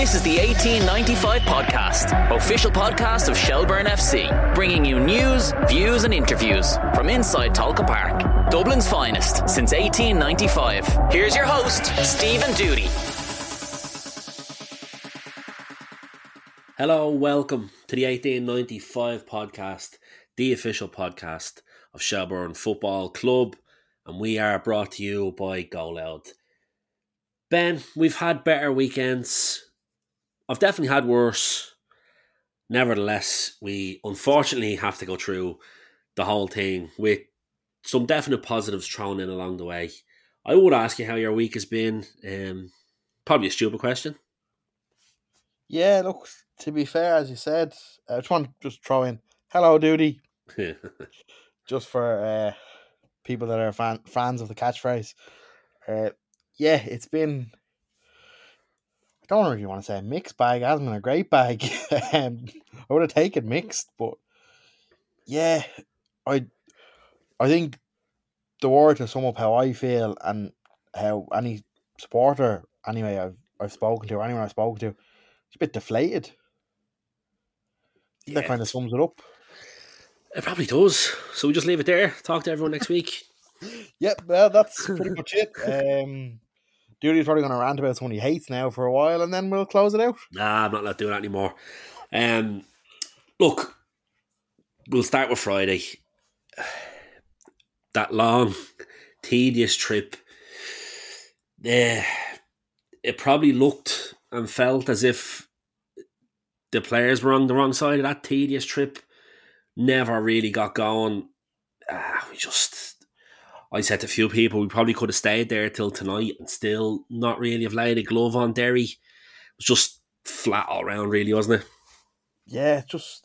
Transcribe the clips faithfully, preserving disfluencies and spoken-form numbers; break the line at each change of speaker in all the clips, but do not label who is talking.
This is the eighteen ninety-five podcast, official podcast of Shelbourne F C, bringing you news, views and interviews from inside Tolka Park, Dublin's finest since eighteen ninety-five. Here's your host, Stephen Duty.
Hello, welcome to the eighteen ninety-five podcast, the official podcast of Shelbourne Football Club, and we are brought to you by Go Loud. Ben, we've had better weekends. I've definitely had worse. Nevertheless, we unfortunately have to go through the whole thing with some definite positives thrown in along the way. I would ask you how your week has been. Um, probably a stupid question.
Yeah, look, to be fair, as you said, I just want to just throw in, hello, Duty, just for uh, people that are fan, fans of the catchphrase. Uh, yeah, it's been, I don't really want to say a mixed bag, it hasn't been a great bag. um, I would have taken mixed, but yeah, I I think the word to sum up how I feel and how any supporter, anyway, I've, I've spoken to, or anyone I've spoken to, it's a bit deflated. Yeah. That kind of sums it up.
It probably does. So we just leave it there. Talk to everyone next week.
Yep, well, that's pretty much it. Um, Duty's probably going to rant about someone he hates now for a while, and then we'll close it out.
Nah, I'm not allowed to do that anymore. Um, look, we'll start with Friday. That long, tedious trip. Uh, it probably looked and felt as if the players were on the wrong side of that tedious trip. Never really got going. Uh, we just... I said to a few people, we probably could have stayed there till tonight and still not really have laid a glove on Derry. It was just flat all around, really, wasn't it?
Yeah, just...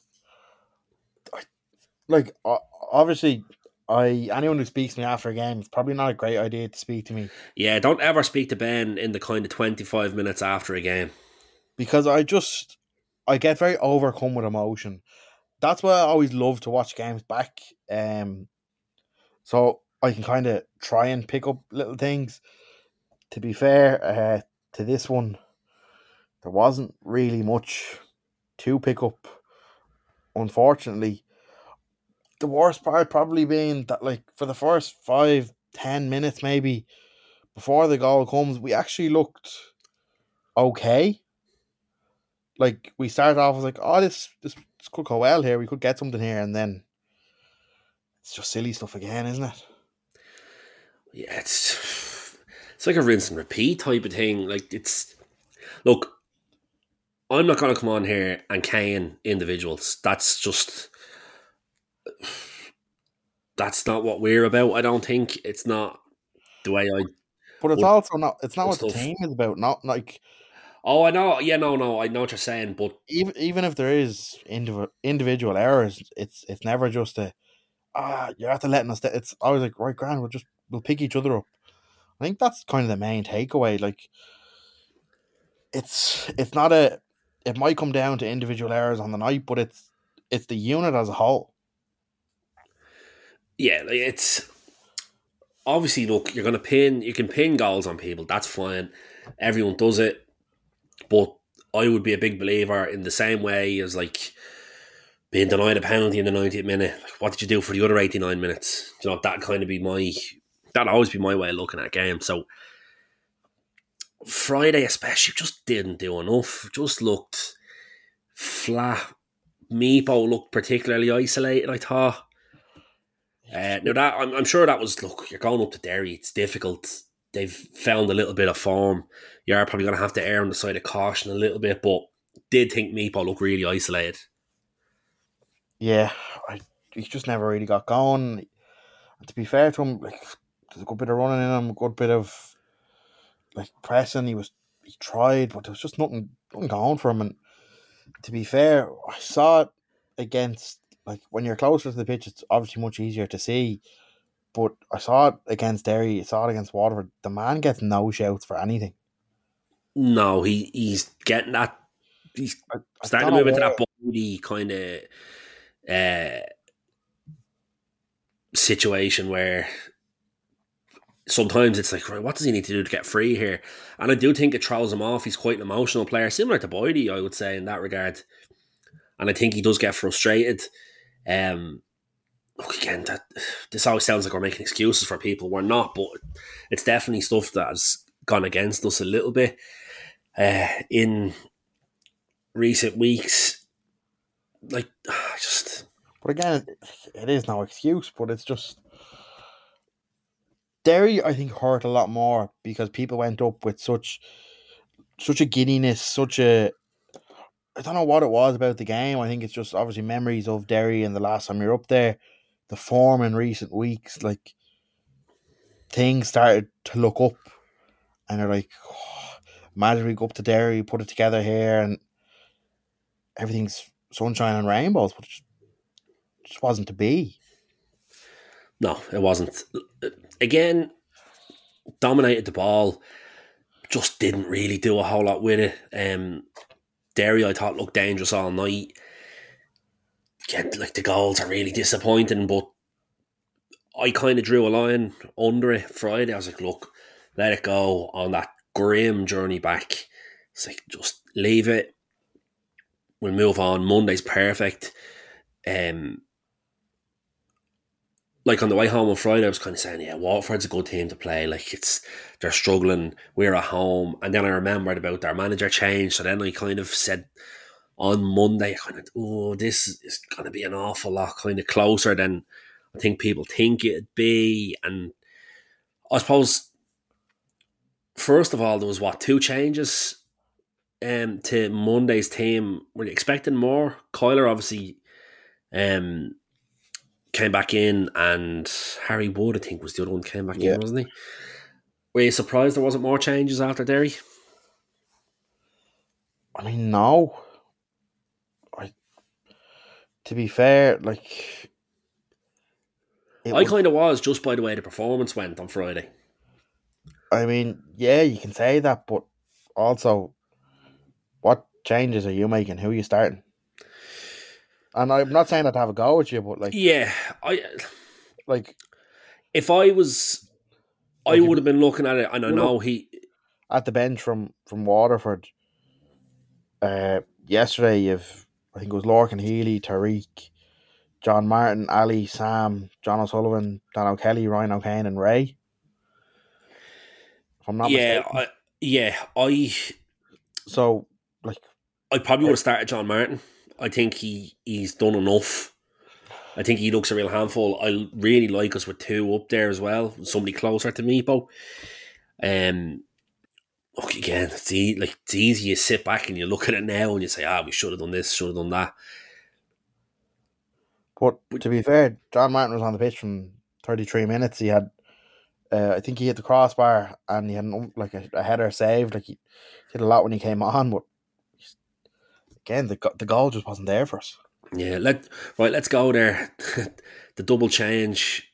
Like, obviously, I anyone who speaks to me after a game, it's probably not a great idea to speak to me.
Yeah, don't ever speak to Ben in the kind of twenty-five minutes after a game.
Because I just... I get very overcome with emotion. That's why I always love to watch games back. Um, so I can kind of try and pick up little things. To be fair, uh, to this one, there wasn't really much to pick up, unfortunately. The worst part probably being that, like, for the first five, ten minutes maybe, before the goal comes, we actually looked okay. Like, we started off as like, oh, this, this this could go well here. We could get something here, and then it's just silly stuff again, isn't it?
Yeah, it's it's like a rinse and repeat type of thing. Like, it's... Look, I'm not going to come on here and cane individuals. That's just... That's not what we're about, I don't think. It's not the way I...
But it's also not... It's not what
stuff.
the team is about. Not like...
Oh, I know. Yeah, no, no. I know what you're saying, but
even even if there is indiv- individual errors, it's it's never just a ah you're after letting us. It's always like, right, grand, we'll just we'll pick each other up. I think that's kind of the main takeaway. Like, it's it's not a. It might come down to individual errors on the night, but it's it's the unit as a whole.
Yeah, like, it's obviously, look, you're gonna pin. You can pin goals on people. That's fine. Everyone does it. But I would be a big believer in the same way as, like, being denied a penalty in the ninetieth minute. Like, what did you do for the other eighty-nine minutes? You know, that kind of be my... That'd always be my way of looking at a game. So, Friday especially just didn't do enough. Just looked flat. Meepo looked particularly isolated, I thought. Uh, now, that I'm, I'm sure that was... Look, you're going up to Derry. It's difficult. They've found a little bit of form. You are probably going to have to err on the side of caution a little bit, but did think Meepo looked really isolated.
Yeah, I, he just never really got going. And to be fair to him, like, there's a good bit of running in him, a good bit of like pressing. He was he tried, but there was just nothing, nothing going for him. And to be fair, I saw it against, like, when you're closer to the pitch, it's obviously much easier to see. But I saw it against Derry, I saw it against Waterford. The man gets no shouts for anything.
No, he, he's getting that. He's
I, I
starting to move into that body kind of uh, situation where sometimes it's like, right, what does he need to do to get free here? And I do think it throws him off. He's quite an emotional player, similar to Boydie, I would say, in that regard. And I think he does get frustrated. Um, look, again, that this always sounds like we're making excuses for people. We're not, but it's definitely stuff that has gone against us a little bit uh, in recent weeks. Like, just...
But again, it is no excuse, but it's just... Derry, I think, hurt a lot more because people went up with such such a giddiness, such a... I don't know what it was about the game. I think it's just obviously memories of Derry and the last time you're up there. The form in recent weeks, like, things started to look up. And they're like, oh, imagine we go up to Derry, put it together here, and everything's sunshine and rainbows. But it just, it just wasn't to be.
No, it wasn't. Again, dominated the ball, just didn't really do a whole lot with it. Um, Derry, I thought, looked dangerous all night. Again, like, the goals are really disappointing, but I kind of drew a line under it Friday. I was like, look, let it go on that grim journey back. It's like, just leave it. We'll move on. Monday's perfect. Um, Like, on the way home on Friday, I was kind of saying, yeah, Watford's a good team to play. Like, it's they're struggling. We're at home. And then I remembered about their manager change. So then I kind of said on Monday, kind of, oh, this is going to be an awful lot kind of closer than I think people think it'd be. And I suppose, first of all, there was, what, two changes um, to Monday's team. Were you expecting more? Kyler, obviously... Um, came back in, and Harry Wood, I think, was the other one came back yeah. in, wasn't he? Were you surprised there wasn't more changes after Derry?
I mean, no. I, to be fair, like...
I was, kind of was, just by the way the performance went on Friday.
I mean, yeah, you can say that, but also, what changes are you making? Who are you starting? And I'm not saying that to have a go at you, but like...
Yeah, I...
Like...
If I was...
Like
I would have been looking at it, and I know he...
At the bench from, from Waterford, uh, yesterday, you've... I think it was Lorcan Healy, Tariq, John Martin, Ali, Sam, John O'Sullivan, Dan O'Kelly, Ryan O'Kane, and Ray. If I'm not
yeah,
mistaken.
I, yeah, I...
So, like...
I probably would have started John Martin. I think he, he's done enough. I think he looks a real handful. I really like us with two up there as well. Somebody closer to Meepo. Um, look, again, it's, e- like, it's easy. You sit back and you look at it now and you say, ah, we should have done this, should have done that.
But to be fair, John Martin was on the pitch from thirty-three minutes. He had, uh, I think he hit the crossbar and he had an, like a, a header saved. Like he did a lot when he came on, but again, the the goal just wasn't there for us.
Yeah, let right. Let's go there. The double change.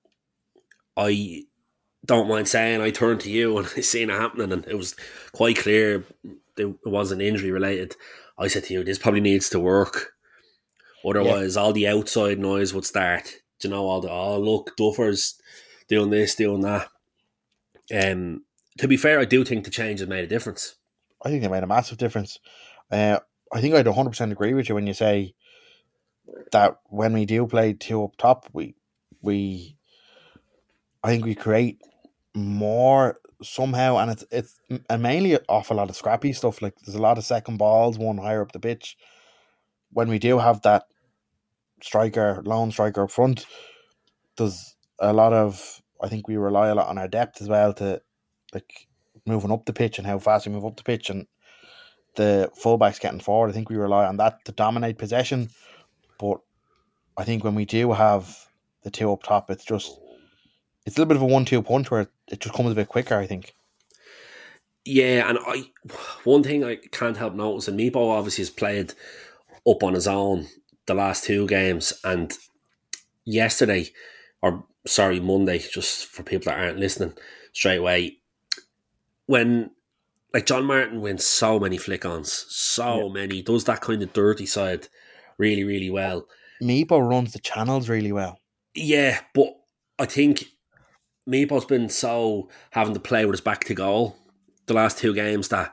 I don't mind saying I turned to you when I seen it happening, and it was quite clear it wasn't injury related. I said to you, this probably needs to work. Otherwise, yeah. all the outside noise would start. Do you know, all the oh look, Duffer's doing this, doing that. Um, to be fair, I do think the change has made a difference.
I think they made a massive difference. Uh, I think I'd one hundred percent agree with you when you say that when we do play two up top, we we I think we create more somehow, and it's it's and mainly off a lot of scrappy stuff. Like there's a lot of second balls, one higher up the pitch. When we do have that striker, lone striker up front, there's a lot of I think we rely a lot on our depth as well to like moving up the pitch and how fast we move up the pitch and the fullbacks getting forward. I think we rely on that to dominate possession. But I think when we do have the two up top, it's just it's a little bit of a one two punch where it just comes a bit quicker, I think.
Yeah, and I one thing I can't help noticing, Meepo obviously has played up on his own the last two games, and yesterday, or sorry, Monday, just for people that aren't listening straight away, when like John Martin wins so many flick-ons, so yeah. many, does that kind of dirty side really, really well.
Meepo runs the channels really well.
Yeah, but I think Meepo's been so having to play with his back to goal the last two games that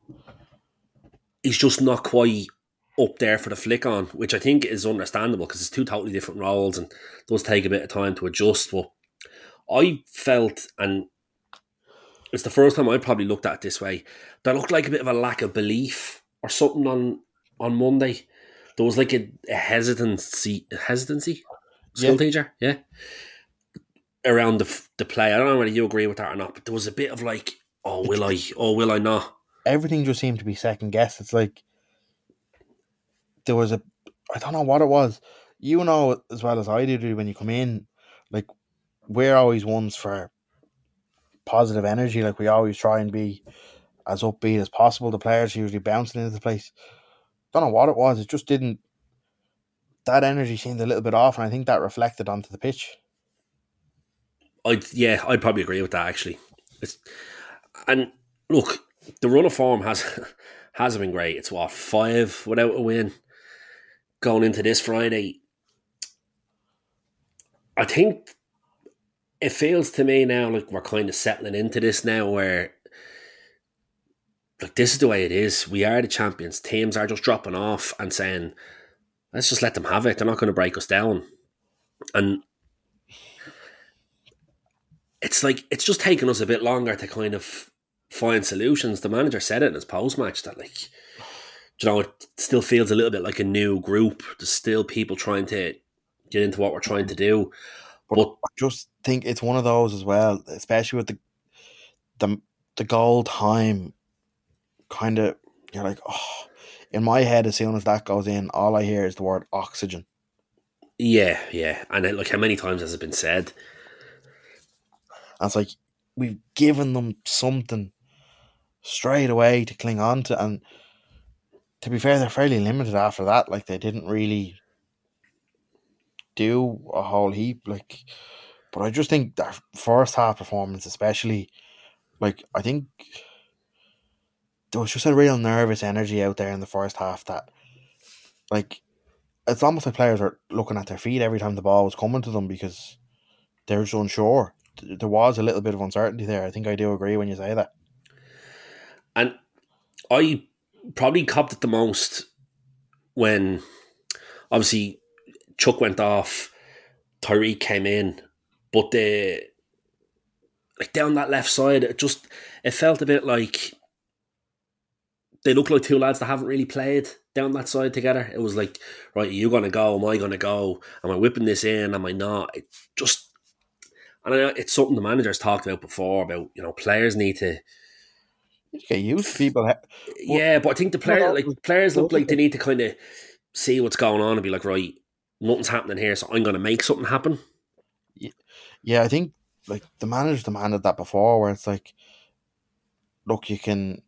he's just not quite up there for the flick on, which I think is understandable because it's two totally different roles and it does take a bit of time to adjust. But I felt, and it's the first time I probably looked at it this way, there looked like a bit of a lack of belief or something on, on Monday. There was like a, a hesitancy, hesitancy, school yeah. teacher, yeah, around the the play. I don't know whether you agree with that or not, but there was a bit of like, oh, will I? Oh, will I not?
Everything just seemed to be second guessed. It's like there was a, I don't know what it was. You know as well as I do when you come in, like we're always ones for positive energy. Like we always try and be as upbeat as possible. The players are usually bouncing into the place. Don't know what it was. It just didn't. That energy seemed a little bit off, and I think that reflected onto the pitch.
I'd yeah, I'd probably agree with that actually. It's, and look, the run of form has hasn't been great. It's what, five without a win going into this Friday. I think it feels to me now like we're kind of settling into this now where like this is the way it is. We are the champions. Teams are just dropping off and saying, let's just let them have it. They're not going to break us down. And it's like, it's just taken us a bit longer to kind of find solutions. The manager said it in his post-match that like, you know, it still feels a little bit like a new group. There's still people trying to get into what we're trying to do.
But, but I just think it's one of those as well, especially with the the, the goal time kind of, you're like, oh, in my head, as soon as that goes in, all I hear is the word oxygen.
Yeah, yeah. And it, like, how many times has it been said?
And it's like, we've given them something straight away to cling on to. And to be fair, they're fairly limited after that. Like, they didn't really do a whole heap. Like, but I just think their first half performance, especially, like, I think there was just a real nervous energy out there in the first half that, like, it's almost like players are looking at their feet every time the ball was coming to them because they're just unsure. There was a little bit of uncertainty there. I think I do agree when you say that.
And I probably copped it the most when, obviously, Chuck went off, Tyreek came in, but the, like, down that left side, it just, it felt a bit like they look like two lads that haven't really played down that side together. It was like, right, are you going to go? Am I going to go? Am I whipping this in? Am I not? It just, and I know it's something the manager's talked about before, about, you know, players need to
get used to people.
Yeah, but I think the player, like players look like they need to kind of see what's going on and be like, right, nothing's happening here, so I'm going to make something happen.
Yeah, I think like the manager's demanded that before, where it's like, look, you can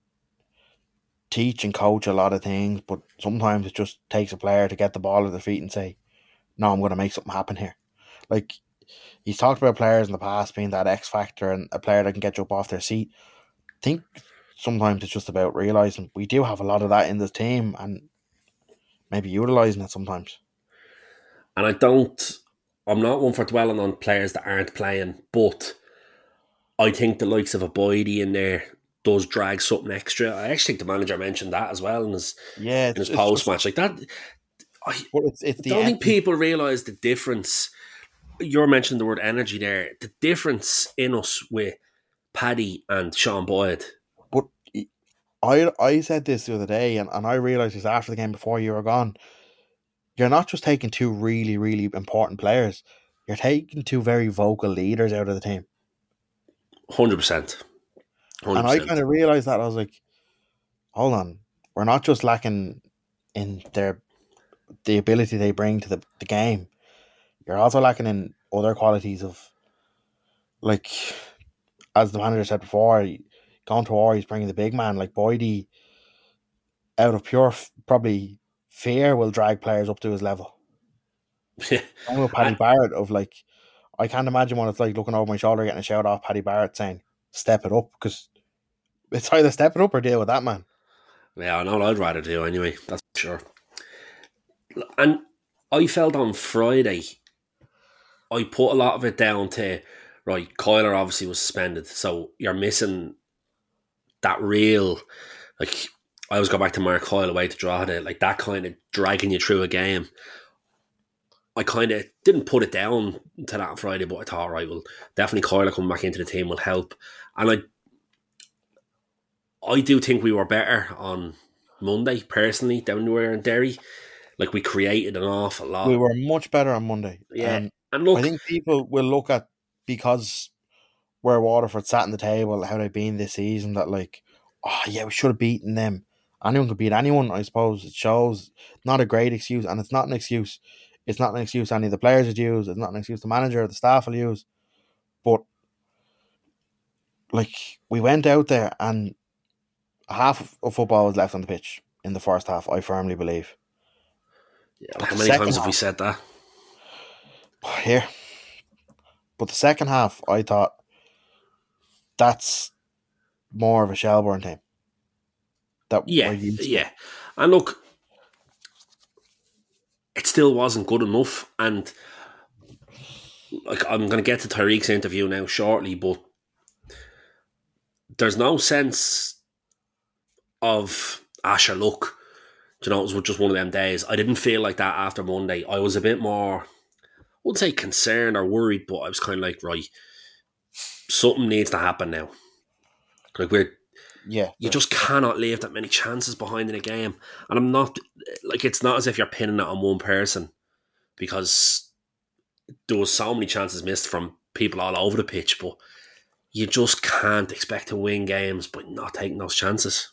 teach and coach a lot of things, but sometimes it just takes a player to get the ball at their feet and say, no, I'm going to make something happen here. Like, he's talked about players in the past being that X factor and a player that can get you up off their seat. I think sometimes it's just about realising we do have a lot of that in this team and maybe utilising it sometimes.
And I don't, I'm not one for dwelling on players that aren't playing, but I think the likes of a Boydie in there does drag something extra. I actually think the manager mentioned that as well in his,
yeah,
in his post-match. Like that, I
it's, it's
don't think people realise the difference. You're mentioning the word energy there. The difference in us with Paddy and Sean Boyd.
But I I said this the other day, and, and I realised this after the game before you were gone. You're not just taking two really, really important players. You're taking two very vocal leaders out of the team.
one hundred percent. one hundred percent.
And I kind of realised that. I was like, hold on. We're not just lacking in their the ability they bring to the, the game. You're also lacking in other qualities of, like, as the manager said before, going to war, he's bringing the big man. Like Boydie, out of pure, probably fear, will drag players up to his level.
Yeah.
I know Paddy Barrett of, like, I can't imagine what it's like looking over my shoulder getting a shout off Paddy Barrett saying, step it up, because it's either step it up or deal with that man.
Yeah, I know what I'd rather do anyway, that's for sure. And I felt on Friday, I put a lot of it down to, right, Kyler obviously was suspended, so you're missing that real, like, I always go back to Mark Coyle away to Drogheda, like that kind of dragging you through a game. I kind of didn't put it down to that on Friday, but I thought, right, well, definitely Coyle coming back into the team will help. And I I do think we were better on Monday, personally, than we were in Derry. Like, we created an awful lot.
We were much better on Monday.
Yeah.
And,
and look,
I think people will look at, because where Waterford sat in the table, how they've been this season, that like, oh yeah, we should have beaten them. Anyone could beat anyone, I suppose. It shows not a great excuse, and it's not an excuse. It's not an excuse any of the players would use. It's not an excuse the manager or the staff will use. But like, we went out there and half of football was left on the pitch in the first half, I firmly believe.
Yeah, like how many times have we said that?
Here. But the second half, I thought, that's more of a Shelbourne team. That
yeah, yeah. And look, it still wasn't good enough. And like, I'm going to get to Tyreek's interview now shortly, but there's no sense of, Asher, look, you know, it was just one of them days. I didn't feel like that after Monday. I was a bit more, I wouldn't say concerned or worried, but I was kind of like, right, something needs to happen now. Like, we're,
yeah,
you just cannot leave that many chances behind in a game. And I'm not, like, it's not as if you're pinning it on one person, because there was so many chances missed from people all over the pitch, but you just can't expect to win games by not taking those chances.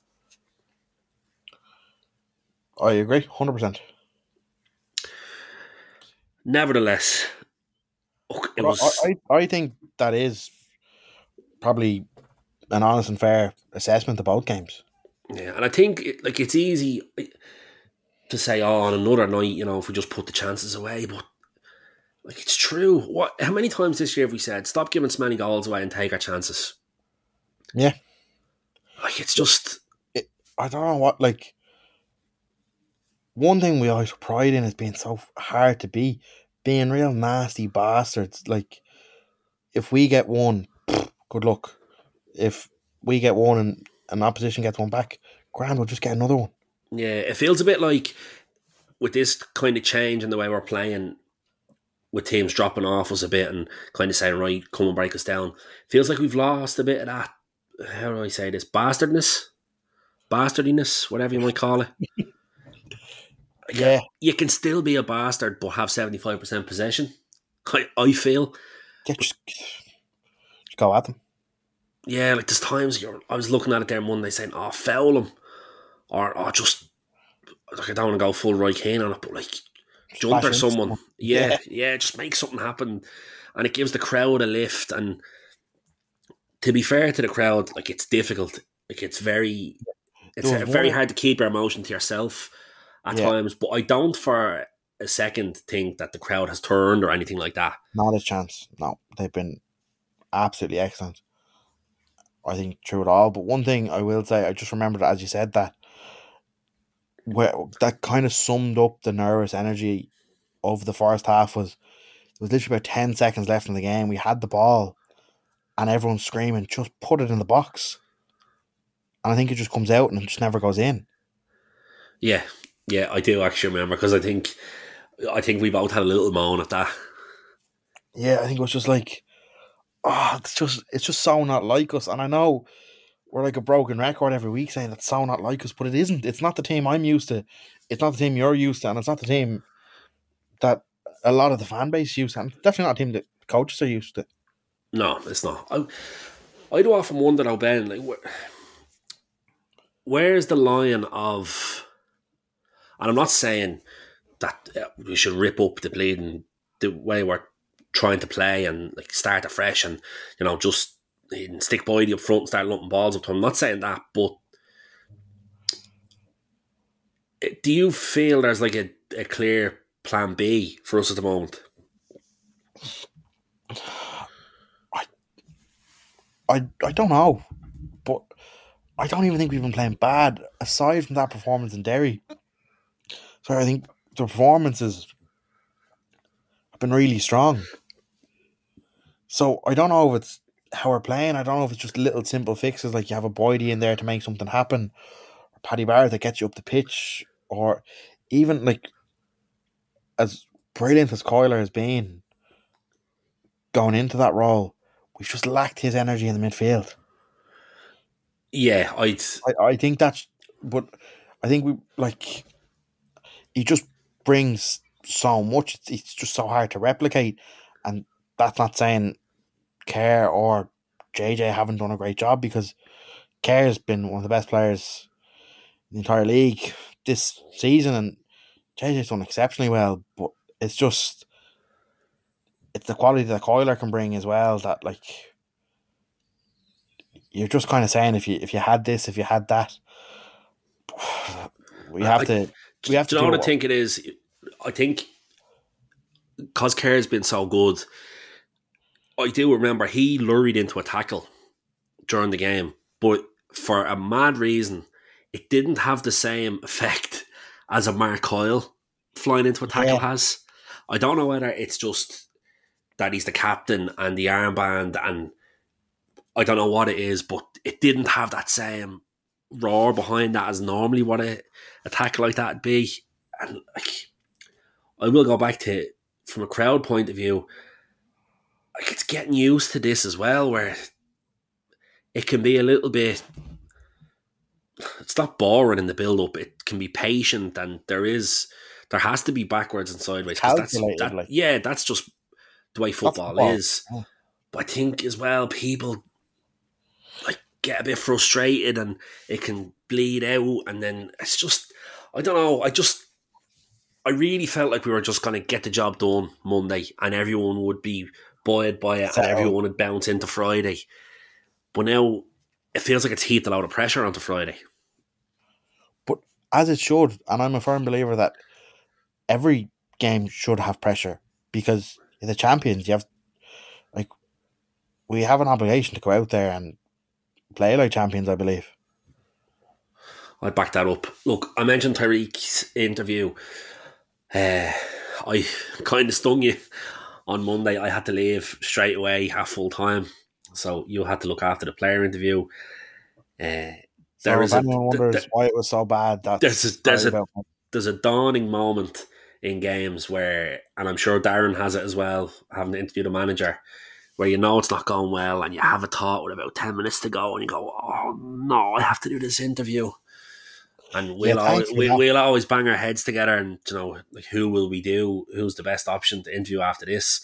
I agree, one hundred percent.
Nevertheless, it was...
I, I, I think that is probably an honest and fair assessment of both games.
Yeah, and I think it, like it's easy to say, oh, on another night, you know, if we just put the chances away, but like, it's true. What? How many times this year have we said, stop giving so many goals away and take our chances?
Yeah.
Like, it's just...
It, I don't know what, like, one thing we always pride in is being so hard to be, being real nasty bastards. Like, if we get one, good luck. If we get one and an opposition gets one back, grand, we'll just get another one.
Yeah, it feels a bit like, with this kind of change in the way we're playing, with teams dropping off us a bit and kind of saying, right, come and break us down, feels like we've lost a bit of that, how do I say this, bastardness? Bastardiness, whatever you might call it.
Yeah.
You can still be a bastard but have seventy-five percent possession, I, I feel.
Yeah, just, just go at them.
Yeah, like there's times you're, I was looking at it there Monday saying, oh, foul him. Or, oh, just, like, I don't want to go full right hand on it, but like, jump or someone. someone. Yeah, yeah, yeah, just make something happen. And it gives the crowd a lift. And to be fair to the crowd, like, it's difficult. Like, it's very, it's uh, very hard to keep your emotion to yourself at yeah. times. But I don't for a second think that the crowd has turned or anything like that.
Not a chance. No, they've been absolutely excellent, I think, through it all. But one thing I will say, I just remembered as you said that, where that kind of summed up the nervous energy of the first half. Was it was literally about ten seconds left in the game. We had the ball and everyone's screaming, just put it in the box. And I think it just comes out and it just never goes in.
Yeah, yeah, I do actually remember, because I think I think we both had a little moan at that.
Yeah, I think it was just like, oh, it's just it's just so not like us. And I know we're like a broken record every week saying that's so not like us, but it isn't. It's not the team I'm used to. It's not the team you're used to, and it's not the team that a lot of the fan base is used to. And it's definitely not a team that coaches are used to.
No, it's not. I, I do often wonder, though, Ben, like, where, where's the line of... And I'm not saying that uh, we should rip up the bleeding the way we're trying to play and like start afresh and, you know, just stick Boydie up front and start lumping balls up to him. I'm not saying that, but do you feel there's like a, a clear plan B for us at the moment?
I, I, I don't know, but I don't even think we've been playing bad aside from that performance in Derry. So I think the performances have been really strong. So I don't know if it's how we're playing. I don't know if it's just little simple fixes like you have a Boydie in there to make something happen, or Paddy Barrett that gets you up the pitch, or even like as brilliant as Coyler has been going into that role, we've just lacked his energy in the midfield.
Yeah, I'd.
I, I think that's, but I think we like he just brings so much. It's, it's just so hard to replicate, and that's not saying Kerr or J J haven't done a great job, because Kerr's been one of the best players in the entire league this season, and J J's done exceptionally well. But it's just it's the quality that Coyler can bring as well. That like you're just kind of saying if you if you had this, if you had that, we have
I,
to. We have
do
to.
you know
do
what I think it is? I think because Kerr's been so good, I do remember he lured into a tackle during the game, but for a mad reason, it didn't have the same effect as a Mark Coyle flying into a tackle
Yeah.
has. I don't know whether it's just that he's the captain and the armband, and I don't know what it is, but it didn't have that same roar behind that as normally what a, a tackle like that would be. And like, I will go back to, from a crowd point of view, like it's getting used to this as well, where it can be a little bit, it's not boring in the build up, it can be patient, and there is there has to be backwards and sideways, 'cause that's that,
like.
yeah that's just the way football,
football.
is.
Yeah.
But I think as well people like get a bit frustrated and it can bleed out, and then it's just, I don't know, I just I really felt like we were just going to get the job done Monday and everyone would be buoyed by it,
So-
and everyone would bounce into Friday. But now it feels like it's heaped a lot of pressure onto Friday.
But as it should, and I'm a firm believer that every game should have pressure, because you're the champions. You have like we have an obligation to go out there and play like champions, I believe.
I'd back that up. Look, I mentioned Tyreek's interview. Uh, I kind of stung you on Monday. I had to leave straight away at full time, so you had to look after the player interview. Uh,
So
there
if
is a,
anyone wonders
th- th-
why it was so bad, that's
there's a, there's
sorry
a
about-
there's a dawning moment in games where, and I'm sure Darren has it as well, having to interview the manager, where you know it's not going well and you have a thought with about ten minutes to go and you go, oh no, I have to do this interview. And we'll,
Yeah,
always,
thanks for
we'll,
that.
we'll always bang our heads together and, you know, like, who will we do? Who's the best option to interview after this?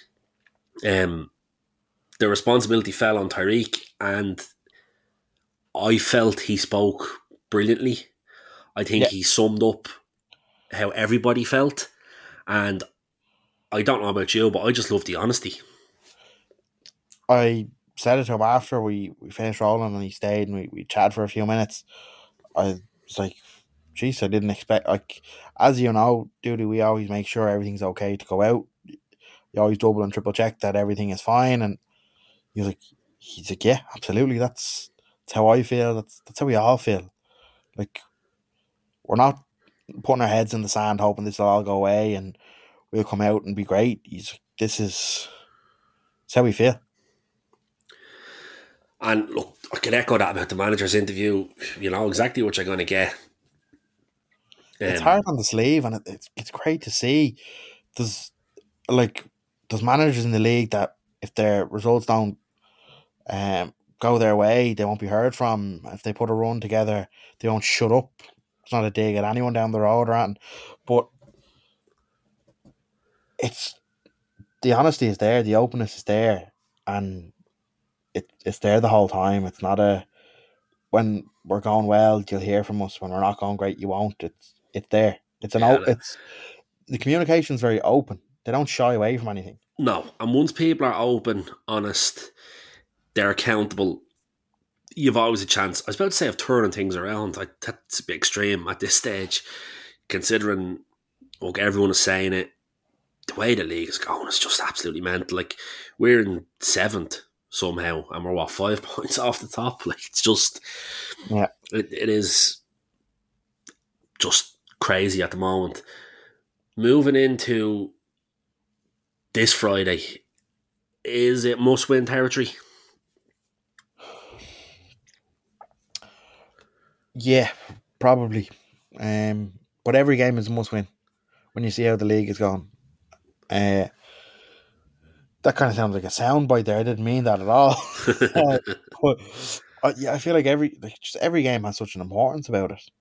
Um, the responsibility fell on Tyreek, and I felt he spoke brilliantly. I think
Yeah.
he summed up how everybody felt, and I don't know about you, but I just love the honesty.
I said it to him after we, we finished rolling and he stayed and we, we chatted for a few minutes. I was like, geez, I didn't expect, like, as you know, Duty, we always make sure everything's okay to go out. You always double and triple check that everything is fine. And he was like, he's like, yeah, absolutely. That's, that's how I feel. That's, that's how we all feel. Like, we're not putting our heads in the sand hoping this will all go away and we'll come out and be great. He's like, this is, it's how we feel.
And look, I can echo that about the manager's interview. You know exactly what you're going to get.
It's
Um,
hard on the sleeve, and it, it's it's great to see. There's like there's managers in the league that if their results don't um, go their way, they won't be heard from. If they put a run together, they won't shut up. It's not a dig at anyone down the road or anything, but it's the honesty is there, the openness is there, and it it's there the whole time. It's not a when we're going well, you'll hear from us. When we're not going great, you won't. It's it's there. It's an
Yeah,
o- it's the communication's very open. They don't shy away from anything.
no, and once people are open, honest, they're accountable, you've always a chance. I was about to say of turning things around. I, that's a bit extreme at this stage, considering look, everyone is saying it. The way the league is going is just absolutely mental. Like, we're in seventh somehow, and we're what, five points off the top. Like, it's just,
Yeah.
it, it is just crazy at the moment. Moving into this Friday, Is it must-win territory?
Yeah, probably. Um, but every game is a must-win when you see how the league is going. Uh, that kind of sounds like a soundbite there. I didn't mean that at all. uh, but uh, yeah, I feel like every like just every game has such an importance about it.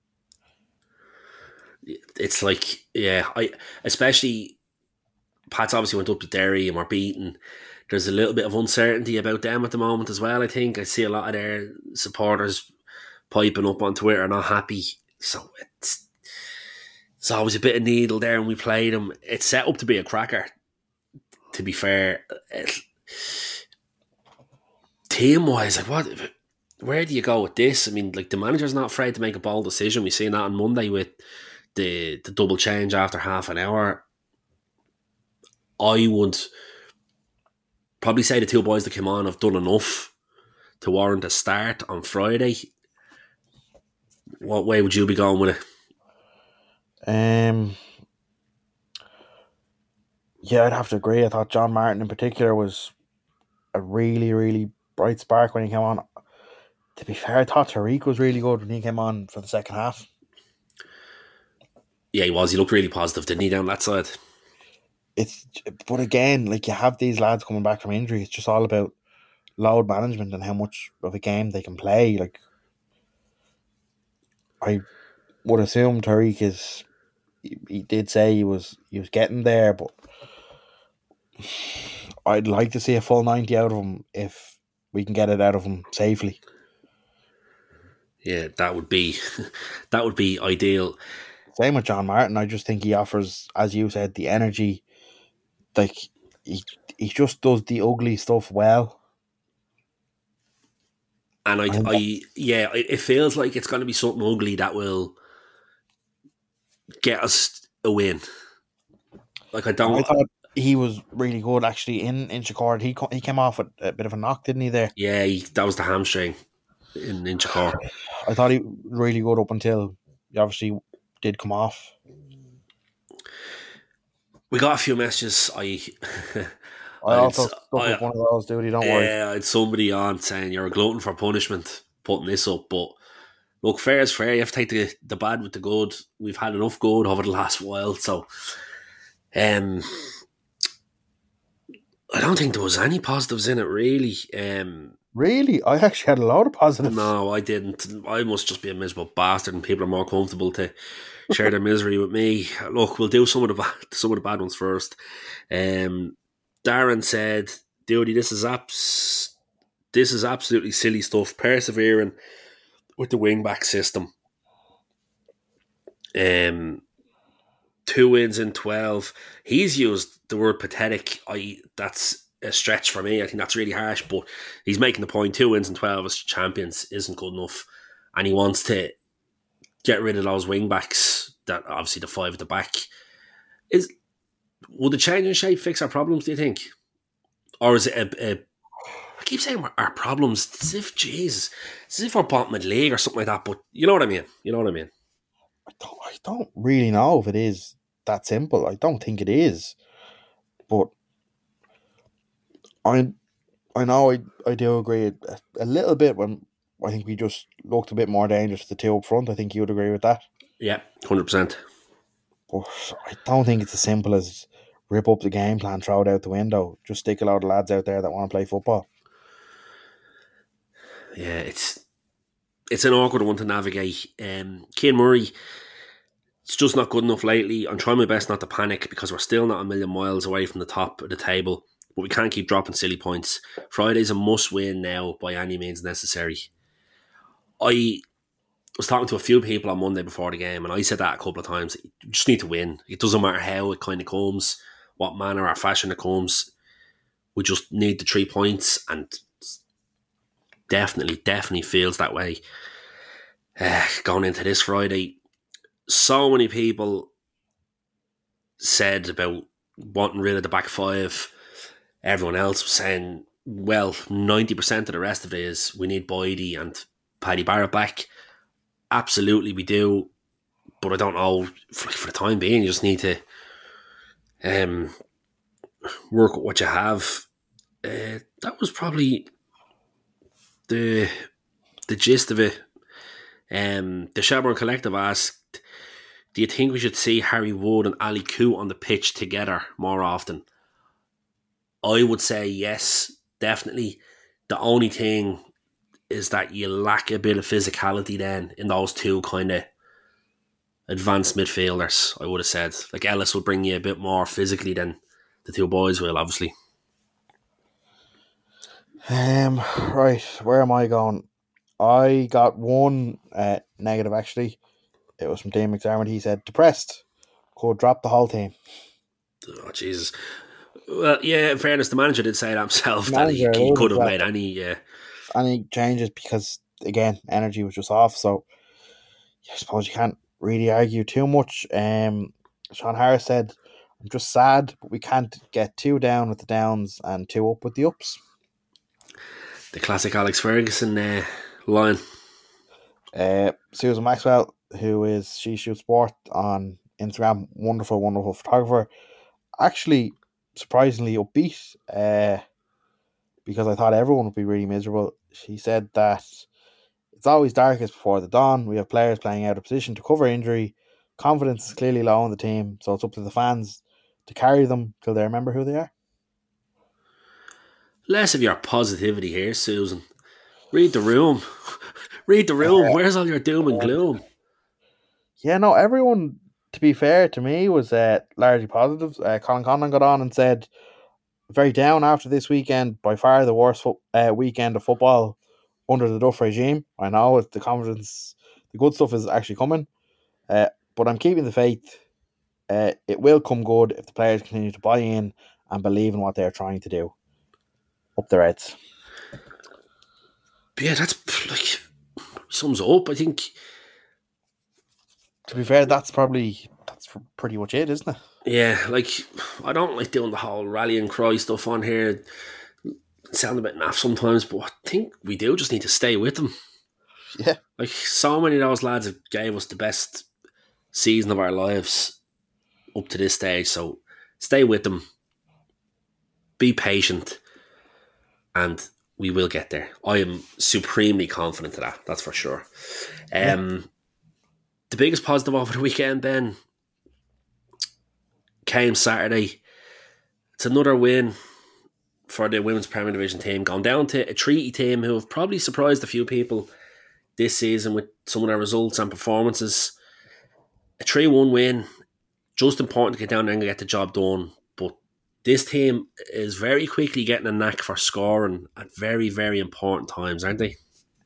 It's like, yeah, I especially Pats obviously went up to Derry and were beaten. There's a little bit of uncertainty about them at the moment as well. I think I see a lot of their supporters piping up on Twitter, not happy. So it's it's always a bit of needle there, and we played them. It's set up to be a cracker. To be fair, team wise, like what? Where do you go with this? I mean, like the manager's not afraid to make a bold decision. We seen that on Monday with the the double change after half an hour. I would probably say the two boys that came on have done enough to warrant a start on Friday. What way would you be going with it?
Um, yeah, I'd have to agree. I thought John Martin in particular was a really, really bright spark when he came on. To be fair, I thought Tariq was really good when he came on for the second half.
Yeah, he was. He looked really positive, didn't he, down that side?
It's, but again, like you have these lads coming back from injury. It's just all about load management and how much of a game they can play. Like, I would assume Tariq is. He, he did say he was he was getting there, but I'd like to see a full ninety out of him if we can get it out of him safely.
Yeah, that would be that would be ideal.
Same with John Martin. I just think he offers, as you said, the energy. Like he he just does the ugly stuff well.
And I, I yeah, it feels like it's going to be something ugly that will get us a win. Like I don't.
I thought he was really good actually in Inchicore. He he came off with a bit of a knock, didn't he? There.
Yeah, he, that was the hamstring in Inchicore.
I thought he was really good up until he obviously did come off.
We got a few messages. I.
I also stuck I, up one of those, dude. Don't
yeah,
worry.
Yeah, I had somebody on saying you're a glutton for punishment putting this up, but look, fair is fair. You have to take the, the bad with the good. We've had enough good over the last while, so um, I don't think there was any positives in it, really. Um,
really? I actually had a lot of positives.
No, I didn't. I must just be a miserable bastard, and people are more comfortable to share their misery with me. Look, we'll do some of the bad, some of the bad ones first. Um, Darren said, "Dude, this is abs- this is absolutely silly stuff. Persevering with the wing back system. Um, two wins in twelve. He's used the word pathetic. I that's a stretch for me. I think that's really harsh, but he's making the point. Two wins in twelve as champions isn't good enough, and he wants to get rid of those wing backs. That obviously the five at the back is." Would the change in shape fix our problems, do you think? Or is it a... a I keep saying our problems, it's as if, Jesus, it's as if we're bottom of the league or something like that, but you know what I mean? You know what I mean?
I don't, I don't really know if it is that simple. I don't think it is. But I I know I, I do agree a, a little bit when I think we just looked a bit more dangerous, the two up front. I think you would agree with that.
Yeah, one hundred percent.
But I don't think it's as simple as rip up the game plan, throw it out the window. Just stick a lot of lads out there that want to play football.
Yeah, it's it's an awkward one to navigate. Um, Cian Murray, it's just not good enough lately. I'm trying my best not to panic because we're still not a million miles away from the top of the table, but we can't keep dropping silly points. Friday's a must-win now by any means necessary. I was talking to a few people on Monday before the game, and I said that a couple of times. You just need to win. It doesn't matter how it kind of comes, what manner or fashion it comes. We just need the three points, and definitely, definitely feels that way. Uh, going into this Friday, so many people said about wanting rid of the back five. Everyone else was saying, well, ninety percent of the rest of it is we need Boydie and Paddy Barrett back. Absolutely we do, but I don't know, for, for the time being, you just need to um, work with what you have. uh, that was probably the the gist of it. Um, the Shelbourne Collective asked, do you think we should see Harry Wood and Ali Coote on the pitch together more often? I would say yes, definitely. The only thing is that you lack a bit of physicality then in those two kind of advanced midfielders, I would have said. Like Ellis will bring you a bit more physically than the two boys will, obviously.
Um, right, where am I going? I got one uh, negative, actually. It was from Dave McDermott. He said, depressed. Could drop the whole team.
Oh, Jesus. Well, yeah, in fairness, the manager did say that himself,
Manager,
that he, he could have
well.
made any... Uh,
any changes because, again, energy was just off. So, I suppose you can't really argue too much. Um, Sean Harris said, I'm just sad, but we can't get too down with the downs and too up with the ups.
The classic Alex Ferguson uh, line.
Uh, Susan Maxwell, who is She Shoots Sport on Instagram, wonderful, wonderful photographer. Actually, surprisingly upbeat, uh, because I thought everyone would be really miserable. She said that it's always darkest before the dawn. We have players playing out of position to cover injury. Confidence is clearly low in the team, so it's up to the fans to carry them till they remember who they are.
Less of your positivity here, Susan. Read the room. Read the room. Uh, Where's all your doom and gloom?
Yeah, no, everyone, to be fair to me, was uh, largely positive. Uh, Colin Conlon got on and said, very down after this weekend, by far the worst fo- uh, weekend of football under the Duff regime. I know the confidence, the good stuff is actually coming, uh, but I'm keeping the faith. Uh, it will come good if the players continue to buy in and believe in what they're trying to do. Up the Reds.
Yeah, that's like sums it up. I think.
To be fair, that's probably that's pretty much it, isn't it?
Yeah, like I don't like doing the whole rally and cry stuff on here. It sounds a bit naff sometimes, but I think we do just need to stay with them.
Yeah,
like so many of those lads have gave us the best season of our lives up to this stage. So stay with them. Be patient. And we will get there. I am supremely confident of that. That's for sure. Um, yeah. The biggest positive over the weekend, Ben, came Saturday. It's another win for the Women's Premier Division team. Gone down to a Treaty team who have probably surprised a few people this season with some of their results and performances. A three one win. Just important to get down there and get the job done. But this team is very quickly getting a knack for scoring at very, very important times, aren't they?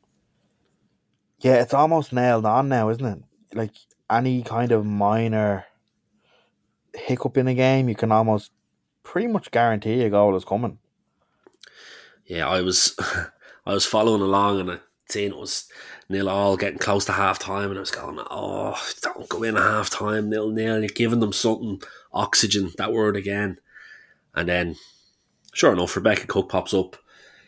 Yeah, it's almost nailed on now, isn't it? Like, any kind of minor hiccup in a game, you can almost pretty much guarantee a goal is coming.
Yeah, I was I was following along and I seen it was nil all, getting close to half time, and I was going, oh, don't go in at half time, nil nil. You're giving them something, oxygen, that word again. And then, sure enough, Rebecca Cook pops up.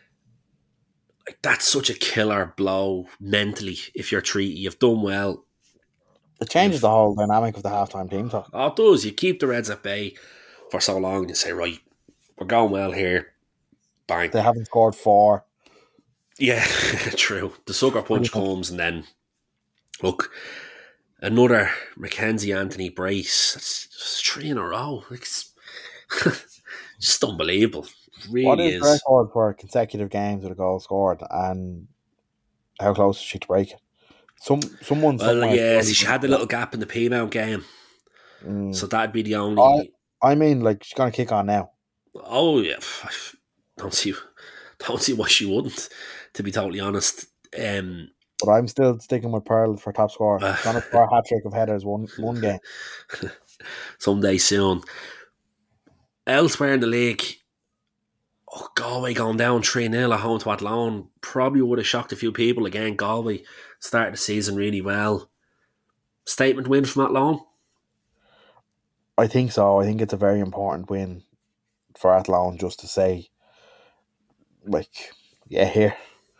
Like, that's such a killer blow mentally. If you're Treaty, you've done well.
It changes you've, the whole dynamic of the halftime team talk.
Oh, it does. You keep the Reds at bay for so long and you say, right, we're going well here. Bang.
They haven't scored four.
Yeah, true. The sucker punch comes, and then, look, another Mackenzie Anthony brace. That's just three in a row. It's just unbelievable. It really
what is,
is
the record for consecutive games with a goal scored, and how close is she to break it? Some someone.
Well, yeah, she had a little gap in the P-Mount game, mm. so that'd be the only.
I, I mean, like, she's gonna kick on now.
Oh yeah, I don't see, don't see why she wouldn't. To be totally honest, um,
but I'm still sticking with Pearl for top scorer. Uh, gonna score a hat trick of headers one one game.
Someday soon. Elsewhere in the league, oh, Galway going down three nil at home to Athlone probably would have shocked a few people. Again, Galway started the season really well. Statement win from Athlone?
I think so. I think it's a very important win for Athlone, just to say, like, yeah, here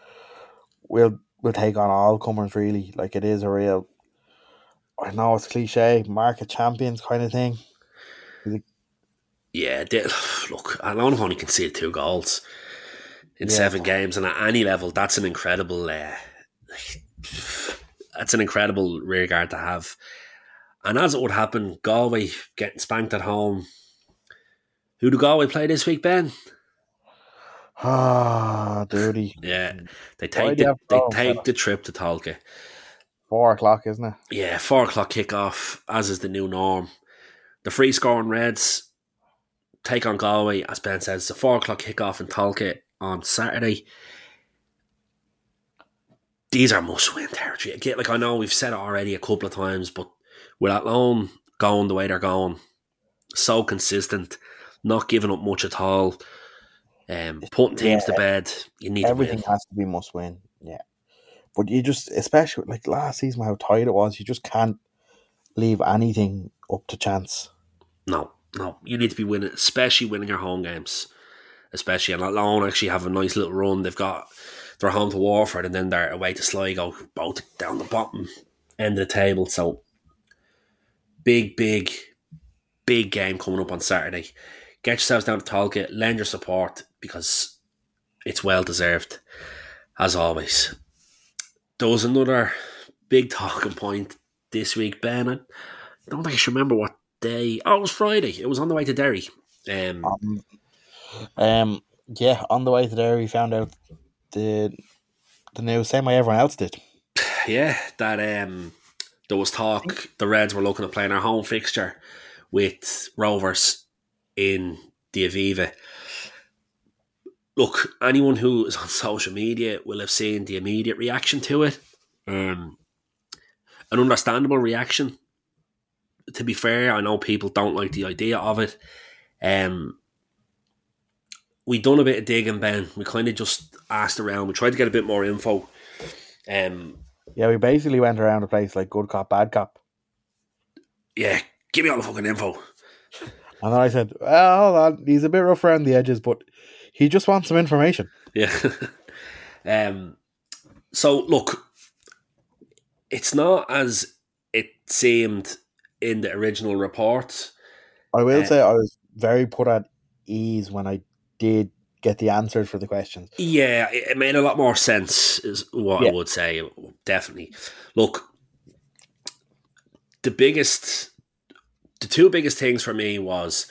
we'll we'll take on all comers, really. Like, it is a real, I know it's cliche, market champions kind of thing.
Yeah, they, look, Athlone have only conceded two goals. in
Yeah.
seven games, and at any level, that's an incredible. Uh, that's an incredible rearguard to have. And as it would happen, Galway getting spanked at home. Who do Galway play this week, Ben?
Ah, dirty.
Yeah, they
Why
take
do you
the
have to
they
go,
take
fella?
the trip to Tolka.
Four o'clock, isn't it?
Yeah, four o'clock kickoff, as is the new norm. The free scoring Reds take on Galway, as Ben says. It's a four o'clock kickoff in Tolka on Saturday. These are must-win territory. Again, like I know we've said it already a couple of times, but with Athlone going the way they're going, so consistent, not giving up much at all, um, putting teams
Yeah,
to bed, you need
everything
to win.
has to be must win. Yeah, but you just, especially like last season, how tight it was, you just can't leave anything up to chance.
No, no, you need to be winning, especially winning your home games. Especially, and Athlone actually have a nice little run. They've got they're home to Warford and then they're away to Sligo, both down the bottom end of the table. So big, big, big game coming up on Saturday. Get yourselves down to Tolka, lend your support because it's well deserved, as always. There was another big talking point this week, Ben. I don't think I should remember what day. Oh, it was Friday. It was on the way to Derry. Um,
Um, um, yeah, on the way to there, we found out the the news same way everyone else did.
yeah, that um, there was talk the Reds were looking at playing our home fixture with Rovers in the Aviva. Look, anyone who is on social media will have seen the immediate reaction to it. Um, an understandable reaction. To be fair, I know people don't like the idea of it. Um, we done a bit of digging, Ben. We kind of just asked around. We tried to get a bit more info. Um,
Yeah, we basically went around the place like good cop, bad cop.
yeah, give me all the fucking info.
And then I said, well, hold on, he's a bit rough around the edges, but he just wants some information.
Yeah. um. So look, it's not as it seemed in the original report.
I will
Uh,
say I was very put at ease when I did get the answers for the questions.
Yeah, it it made a lot more sense, is what
Yeah.
I would say. Definitely. Look, the biggest, the two biggest things for me was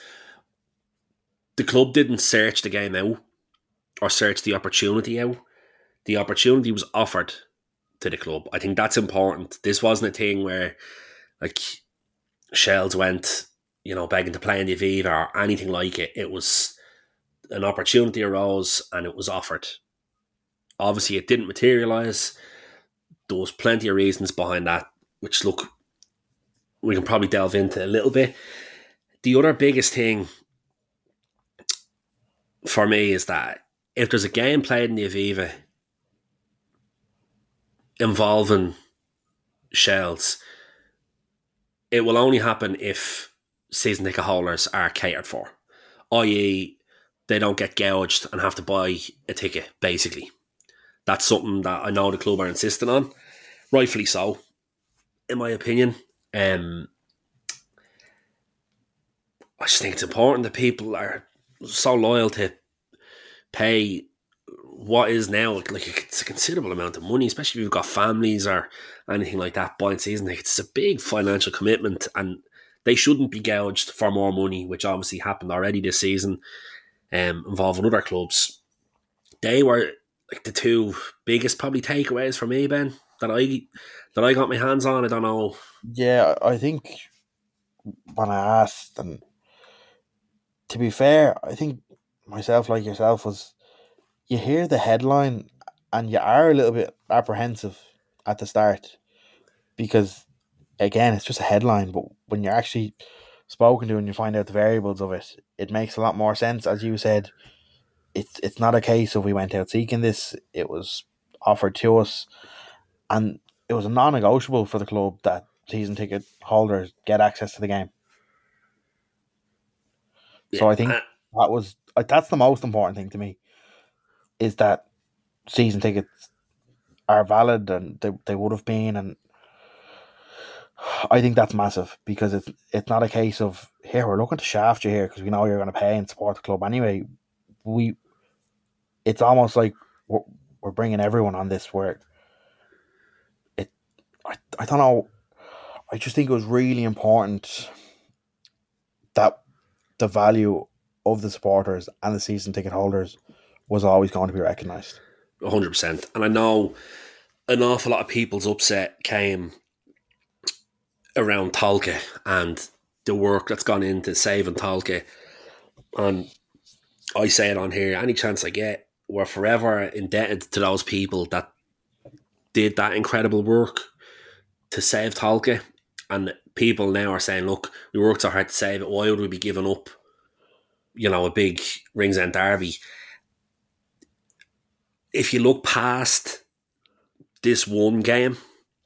the club didn't search the game out or search the opportunity out. The opportunity was offered to the club. I think that's important. This wasn't a thing where, like, Shells went, you know, begging to play in the Aviva or anything like it. It was an opportunity arose and it was offered. Obviously, it didn't materialise. There was plenty of reasons behind that, which, look, we can probably delve into a little bit. The other biggest thing for me is that if there's a game played in the Aviva involving Shells, it will only happen if season ticket holders are catered for, that is they don't get gouged and have to buy a ticket, basically. That's something that I know the club are insisting on, rightfully so, in my opinion. Um, I just think it's important that people are so loyal to pay what is now like it's a considerable amount of money, especially if you've got families or anything like that buying season tickets. It's a big financial commitment and they shouldn't be gouged for more money, which obviously happened already this season, um, involving other clubs. They were like the two biggest probably takeaways for me, Ben, that I that I got my hands on. I don't know.
Yeah, I think when I asked, and to be fair, I think myself, like yourself, was you hear the headline and you are a little bit apprehensive at the start because, again, it's just a headline, but when you're actually spoken to and you find out the variables of it, it makes a lot more sense. As you said, it's it's not a case of we went out seeking this. It was offered to us and it was a non-negotiable for the club that season ticket holders get access to the game. So
Yeah,
I think
uh,
that was like that's the most important thing to me, is that season tickets are valid and they, they would have been, and I think that's massive because it's it's not a case of here we're looking to shaft you here because we know you're going to pay and support the club anyway. We it's almost like we're, we're bringing everyone on this where it, I, I don't know, I just think it was really important that the value of the supporters and the season ticket holders was always going to be recognised.
one hundred percent. And I know an awful lot of people's upset came around Tolka and the work that's gone into saving Tolka. And I say it on here, any chance I get, we're forever indebted to those people that did that incredible work to save Tolka. And people now are saying, look, we worked so hard to save it, why would we be giving up, you know, a big Ringsend derby? If you look past this one game,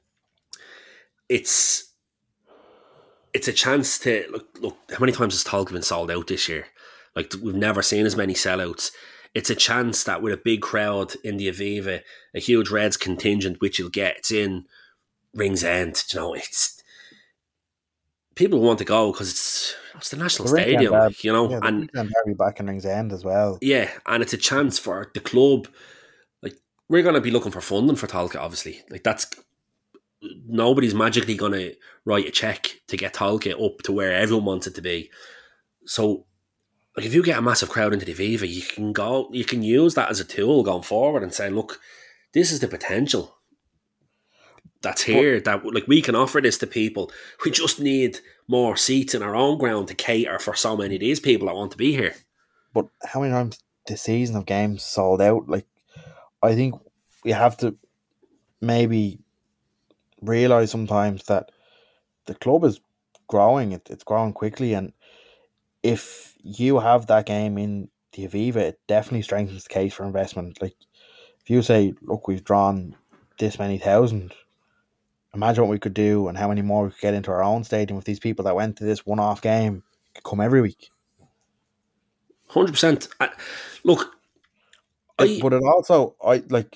it's it's a chance to look. Look, how many times has Tolka been sold out this year? Like, we've never seen as many sellouts. It's a chance that with a big crowd in the Aviva, a huge Reds contingent, which you'll get, it's in Ringsend. You know, it's people want to go because it's it's the national
The
stadium,
Ringsend
like, you know,
Yeah, the
and
Ringsend derby back in Ringsend as well.
yeah, and it's a chance for the club. Like, we're going to be looking for funding for Tolka, obviously. Like, that's nobody's magically going to write a check to get Tolka up to where everyone wants it to be. So, like, if you get a massive crowd into the Aviva, you can go, you can use that as a tool going forward and say, look, this is the potential that's here. That like we can offer this to people. We just need more seats in our own ground to cater for so many of these people that want to be here.
But how many times this season of games sold out? Like, I think we have to maybe realise sometimes that the club is growing. It, it's growing quickly, and if you have that game in the Aviva, it definitely strengthens the case for investment. Like, if you say, look, we've drawn this many thousand, imagine what we could do and how many more we could get into our own stadium if these people that went to this one-off game could come every week.
one hundred percent. I, look, I,
but it also, I like,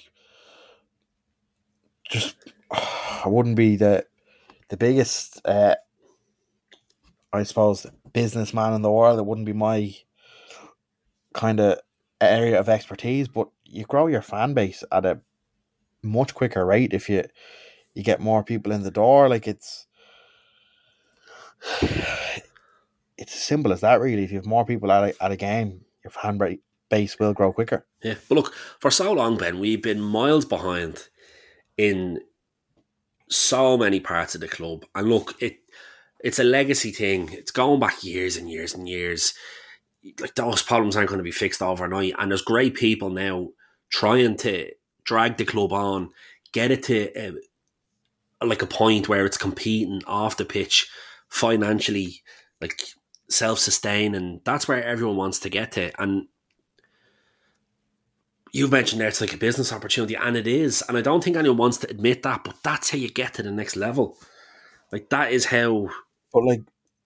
just, I wouldn't be the the biggest, uh, I suppose, businessman in the world. It wouldn't be my kind of area of expertise, but you grow your fan base at a much quicker rate if you you get more people in the door. Like, it's it's as simple as that, really. If you have more people at a, at a game, your fan base will grow quicker.
Yeah, but look, for so long, Ben, we've been miles behind in so many parts of the club. And look, it it's a legacy thing. It's going back years and years and years. Like, those problems aren't going to be fixed overnight. And there's great people now trying to drag the club on, get it to uh, like a point where it's competing off the pitch financially, like self-sustaining. That's where everyone wants to get to. And you've mentioned there it's like a business opportunity, and it is. And I don't think anyone wants to admit that, but that's how you get to the next level. Like, that is how.
But like,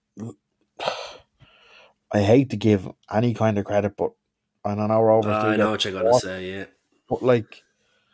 I hate to give any kind of credit, but I don't know we're over.
Uh, I know what you're going to say, yeah.
But like,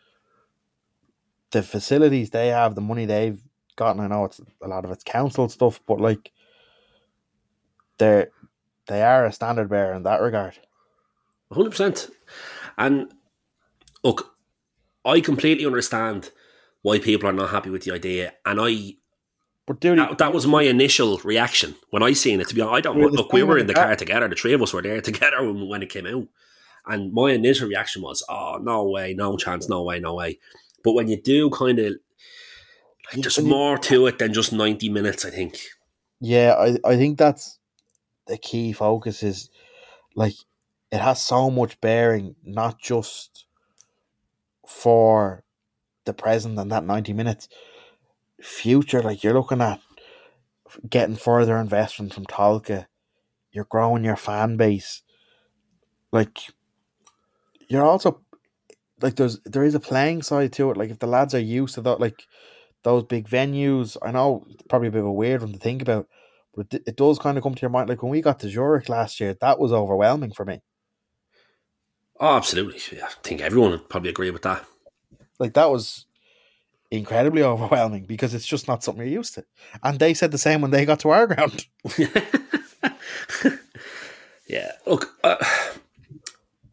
the facilities they have, the money they've gotten, I know it's a lot of it's council stuff, but like, they're they are a standard bearer in that regard.
one hundred percent. And look, I completely understand why people are not happy with the idea, and I.
But dude,
that, that was my initial reaction when I seen it. To be honest, I don't
We're
look.
the
We
same
were
with
in the
that.
car together. The three of us were there together when, when it came out, and my initial reaction was, "Oh, no way, no chance, no way, no way." But when you do, kind of, like, there's more to it than just ninety minutes. I think.
Yeah, I, I think that's the key focus. Is like, it has so much bearing, not just for the present and that ninety minutes. Future, like, you're looking at getting further investment from Tolka, you're growing your fan base. Like, you're also, like, there's there is a playing side to it. Like, if the lads are used to that, like, those big venues, I know it's probably a bit of a weird one to think about, but it, it does kind of come to your mind. Like, when we got to Zurich last year, that was overwhelming for me.
Oh, absolutely. Yeah, I think everyone would probably agree with that.
Like, that was incredibly overwhelming because it's just not something you're used to. And they said the same when they got to our ground.
Yeah, look, uh,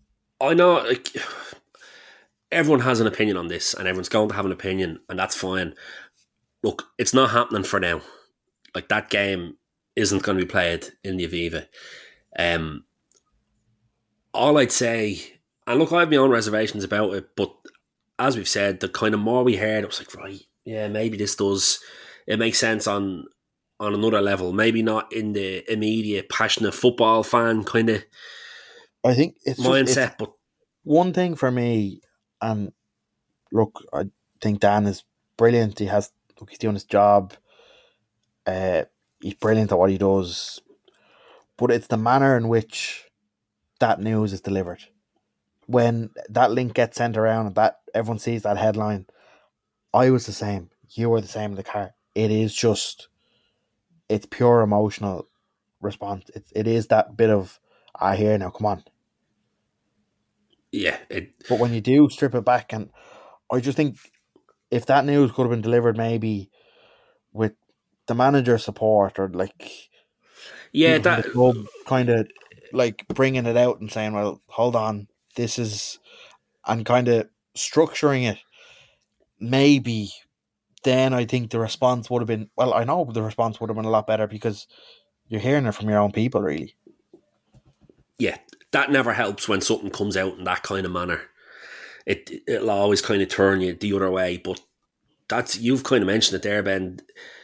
I know, like, everyone has an opinion on this, and everyone's going to have an opinion, and that's fine. Look, it's not happening for now. Like, that game isn't going to be played in the Aviva. Um, all I'd say, and look, I have my own reservations about it, but as we've said, the kind of more we heard, it was like, right, yeah, maybe this does, it makes sense on on another level. Maybe not in the immediate, passionate football fan kind of
I think it's
mindset,
just, it's
but
one thing for me, and look, I think Dan is brilliant. He has, look, he's doing his job. Uh, he's brilliant at what he does. But it's the manner in which that news is delivered. When that link gets sent around and that everyone sees that headline, I was the same. You were the same in the car. It is just, it's pure emotional response. It, it is that bit of, I hear now, come on.
yeah, it,
But when you do strip it back, and I just think if that news could have been delivered maybe with the manager support, or like,
yeah, that
kind of like bringing it out and saying, well, hold on, this is, and kind of structuring it, maybe then I think the response would have been, well, I know the response would have been a lot better because you're hearing it from your own people, really.
yeah, that never helps when something comes out in that kind of manner. It, it'll always kind of turn you the other way, but that's, you've kind of mentioned it there, Ben,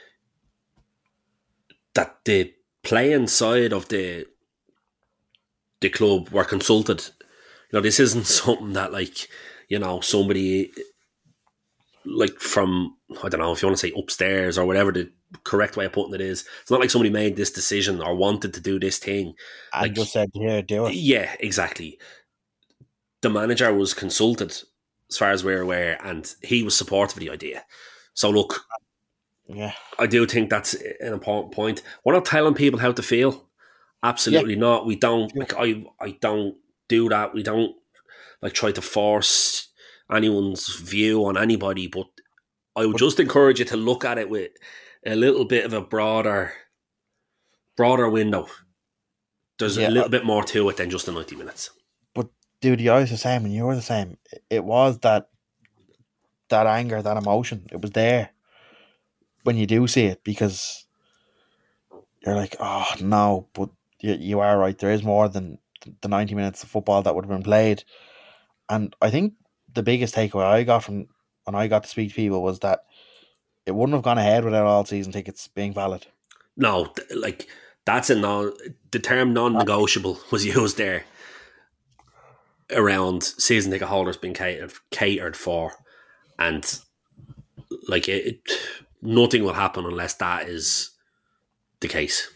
that the playing side of the the club were consulted. You know, this isn't something that, like, you know, somebody like from, I don't know if you want to say upstairs or whatever the correct way of putting it is. It's not like somebody made this decision or wanted to do this thing.
I
like,
just said, yeah, do it.
Yeah, exactly. The manager was consulted, as far as we're aware, and he was supportive of the idea. So look,
yeah,
I do think that's an important point. We're not telling people how to feel. Absolutely yeah. not. We don't. Like, I, I don't do that. We don't like try to force anyone's view on anybody. But I would just encourage you to look at it with a little bit of a broader, broader window. There's yeah. a little bit more to it than just the ninety minutes.
But dude, I was the same, and you were the same. It was that that anger, that emotion. It was there when you do see it, because you're like, oh no, but you, you are right. There is more than the ninety minutes of football that would have been played. And I think the biggest takeaway I got from when I got to speak to people was that it wouldn't have gone ahead without all season tickets being valid.
No, like that's a non. The term non-negotiable was used there around season ticket holders being catered, catered for, and like it, it, nothing will happen unless that is the case.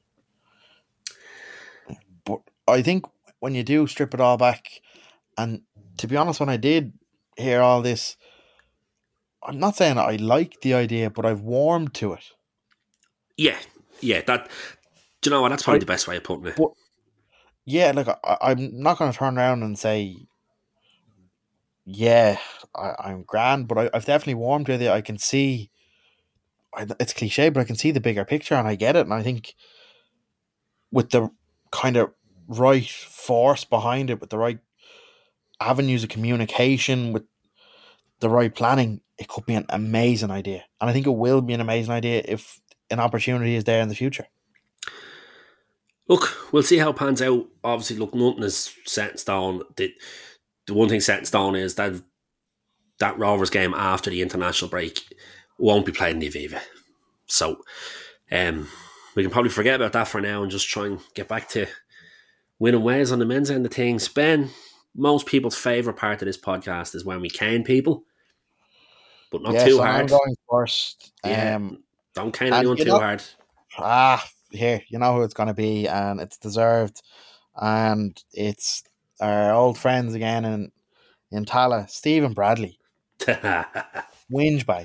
But I think when you do strip it all back, and to be honest, when I did hear all this, I'm not saying I like the idea, but I've warmed to it.
Yeah, yeah, that, do you know what, that's probably I, the best way of putting it.
But yeah, like I, I'm not going to turn around and say, yeah, I, I'm grand, but I, I've definitely warmed to it. I can see, it's cliche, but I can see the bigger picture, and I get it. And I think with the kind of right force behind it, with the right avenues of communication, with the right planning, it could be an amazing idea. And I think it will be an amazing idea if an opportunity is there in the future.
Look, we'll see how it pans out. Obviously, look, nothing is set in stone. The, the one thing set in stone is that that Rovers game after the international break won't be played in the Aviva. So um, we can probably forget about that for now and just try and get back to winning ways on the men's end of things. Ben, most people's favourite part of this podcast is when we cane people, but not
yes,
too hard.
I'm going first.
Yeah,
um,
don't cane anyone too
know,
hard.
Ah, here, you know who it's going to be, and it's deserved. And it's our old friends again in, in Tala, Stephen Bradley. Whinge bag.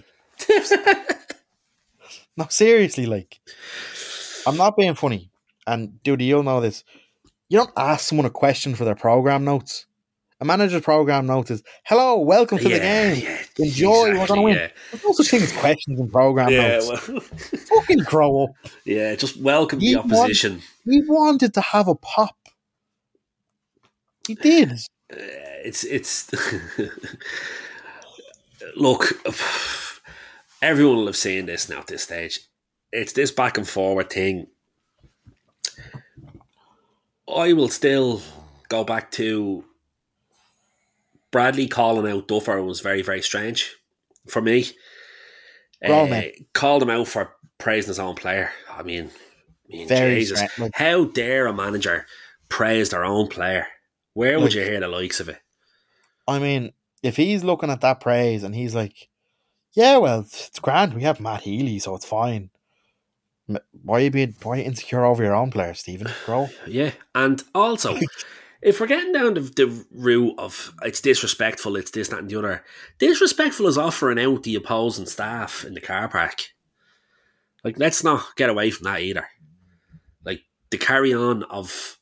No, seriously, like, I'm not being funny. And dude, you'll know this. You don't ask someone a question for their program notes. A manager's program notes is, hello, welcome to
yeah,
the game.
Yeah,
Enjoy,
exactly,
we're going to win.
Yeah.
There's no such thing as questions in program
yeah,
notes.
Well,
fucking grow up.
Yeah, just welcome
he
the opposition.
Want, he wanted to have a pop. He did.
Uh, it's it's look, everyone will have seen this now at this stage. It's this back and forward thing. I will still go back to Bradley calling out Duffer was very, very strange for me. Uh, called him out for praising his own player. I mean, I mean Jesus, strange. How dare a manager praise their own player? Where would like, you hear the likes of it?
I mean, if he's looking at that praise and he's like, yeah, well, it's grand. We have Matt Healy, so it's fine. Why are you being why are you insecure over your own player, Stephen? Bro?
Yeah, and also, if we're getting down to the route of it's disrespectful, it's this, that, and the other, disrespectful is offering out the opposing staff in the car park. Like, let's not get away from that either. Like, the carry on of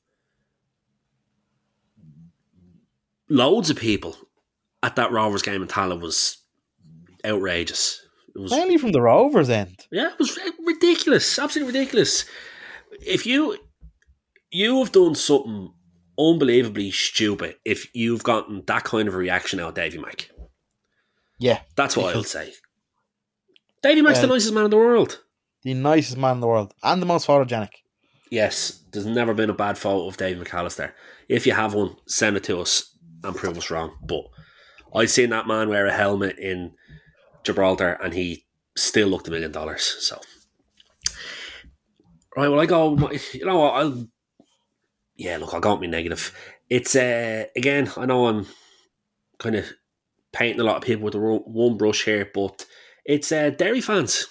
loads of people at that Rovers game in Tala was outrageous. It was
mainly from the Rovers end.
Yeah, it was ridiculous, absolutely ridiculous. If you you have done something unbelievably stupid, if you've gotten that kind of a reaction out of Davy Mack,
yeah,
that's what I would say. Davy Mack's uh, the nicest man in the world,
the nicest man in the world, and the most photogenic.
Yes, there's never been a bad photo of David McAllister. If you have one, send it to us and prove us wrong. But I've seen that man wear a helmet in Gibraltar and he still looked a million dollars. So, right, well, I go, you know what, I'll, yeah, look, I'll go with me negative. It's, uh, again, I know I'm kind of painting a lot of people with the one brush here, but it's uh, Derry fans.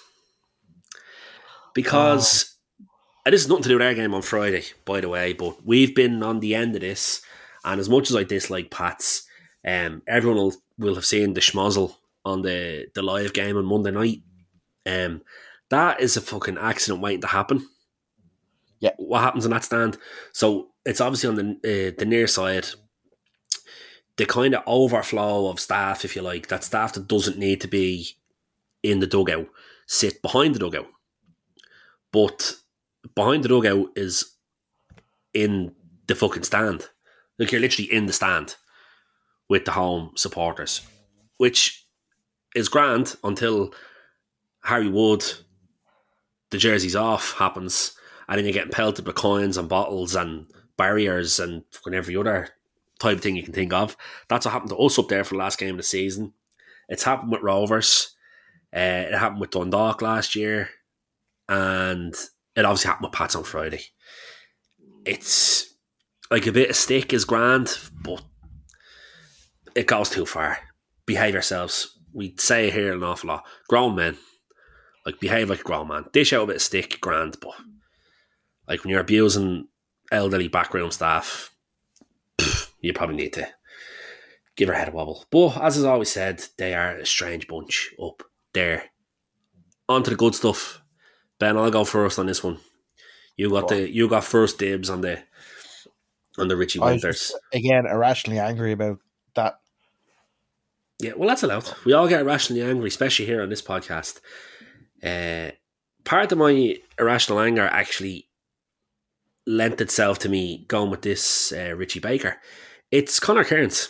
Because, oh. and this is nothing to do with our game on Friday, by the way, but we've been on the end of this, and as much as I dislike Pats, um, everyone will, will have seen the schmozzle on the, the live game on Monday night. Um, that is a fucking accident waiting to happen.
Yeah.
What happens in that stand? So it's obviously on the uh, the near side. The kind of overflow of staff, if you like, that staff that doesn't need to be in the dugout, sit behind the dugout. But behind the dugout is in the fucking stand. Like, you're literally in the stand with the home supporters, which is grand until Harry Wood, the jersey's off, happens, and then you're getting pelted with coins and bottles and barriers and fucking every other type of thing you can think of. That's what happened to us up there for the last game of the season. It's happened with Rovers. Uh, it happened with Dundalk last year. And it obviously happened with Pats on Friday. It's like a bit of stick is grand, but it goes too far. Behave yourselves. We say it here an awful lot. Grown men, like, behave like a grown man. Dish out a bit of stick, grand, but like when you're abusing elderly backroom staff, pff, you probably need to give her head a wobble. But as is always said, they are a strange bunch up there. On to the good stuff. Ben, I'll go first on this one. You got the you got first dibs on the on the Richie Winters.
Again, irrationally angry about that.
Yeah, well, that's allowed. We all get irrationally angry, especially here on this podcast. Uh, part of my irrational anger actually lent itself to me going with this uh, Richie Baker. It's Conor Kearns.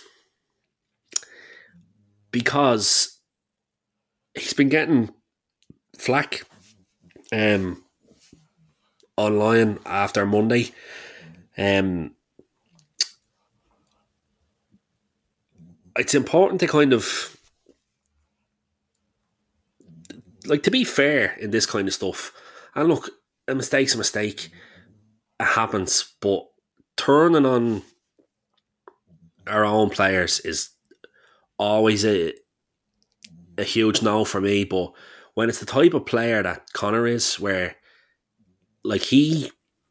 Because he's been getting flack um, online after Monday. Um, it's important to kind of, like, to be fair in this kind of stuff. And look, a mistake's a mistake. It happens. But turning on our own players is always a a huge no for me. But when it's the type of player that Conor is, where, like, he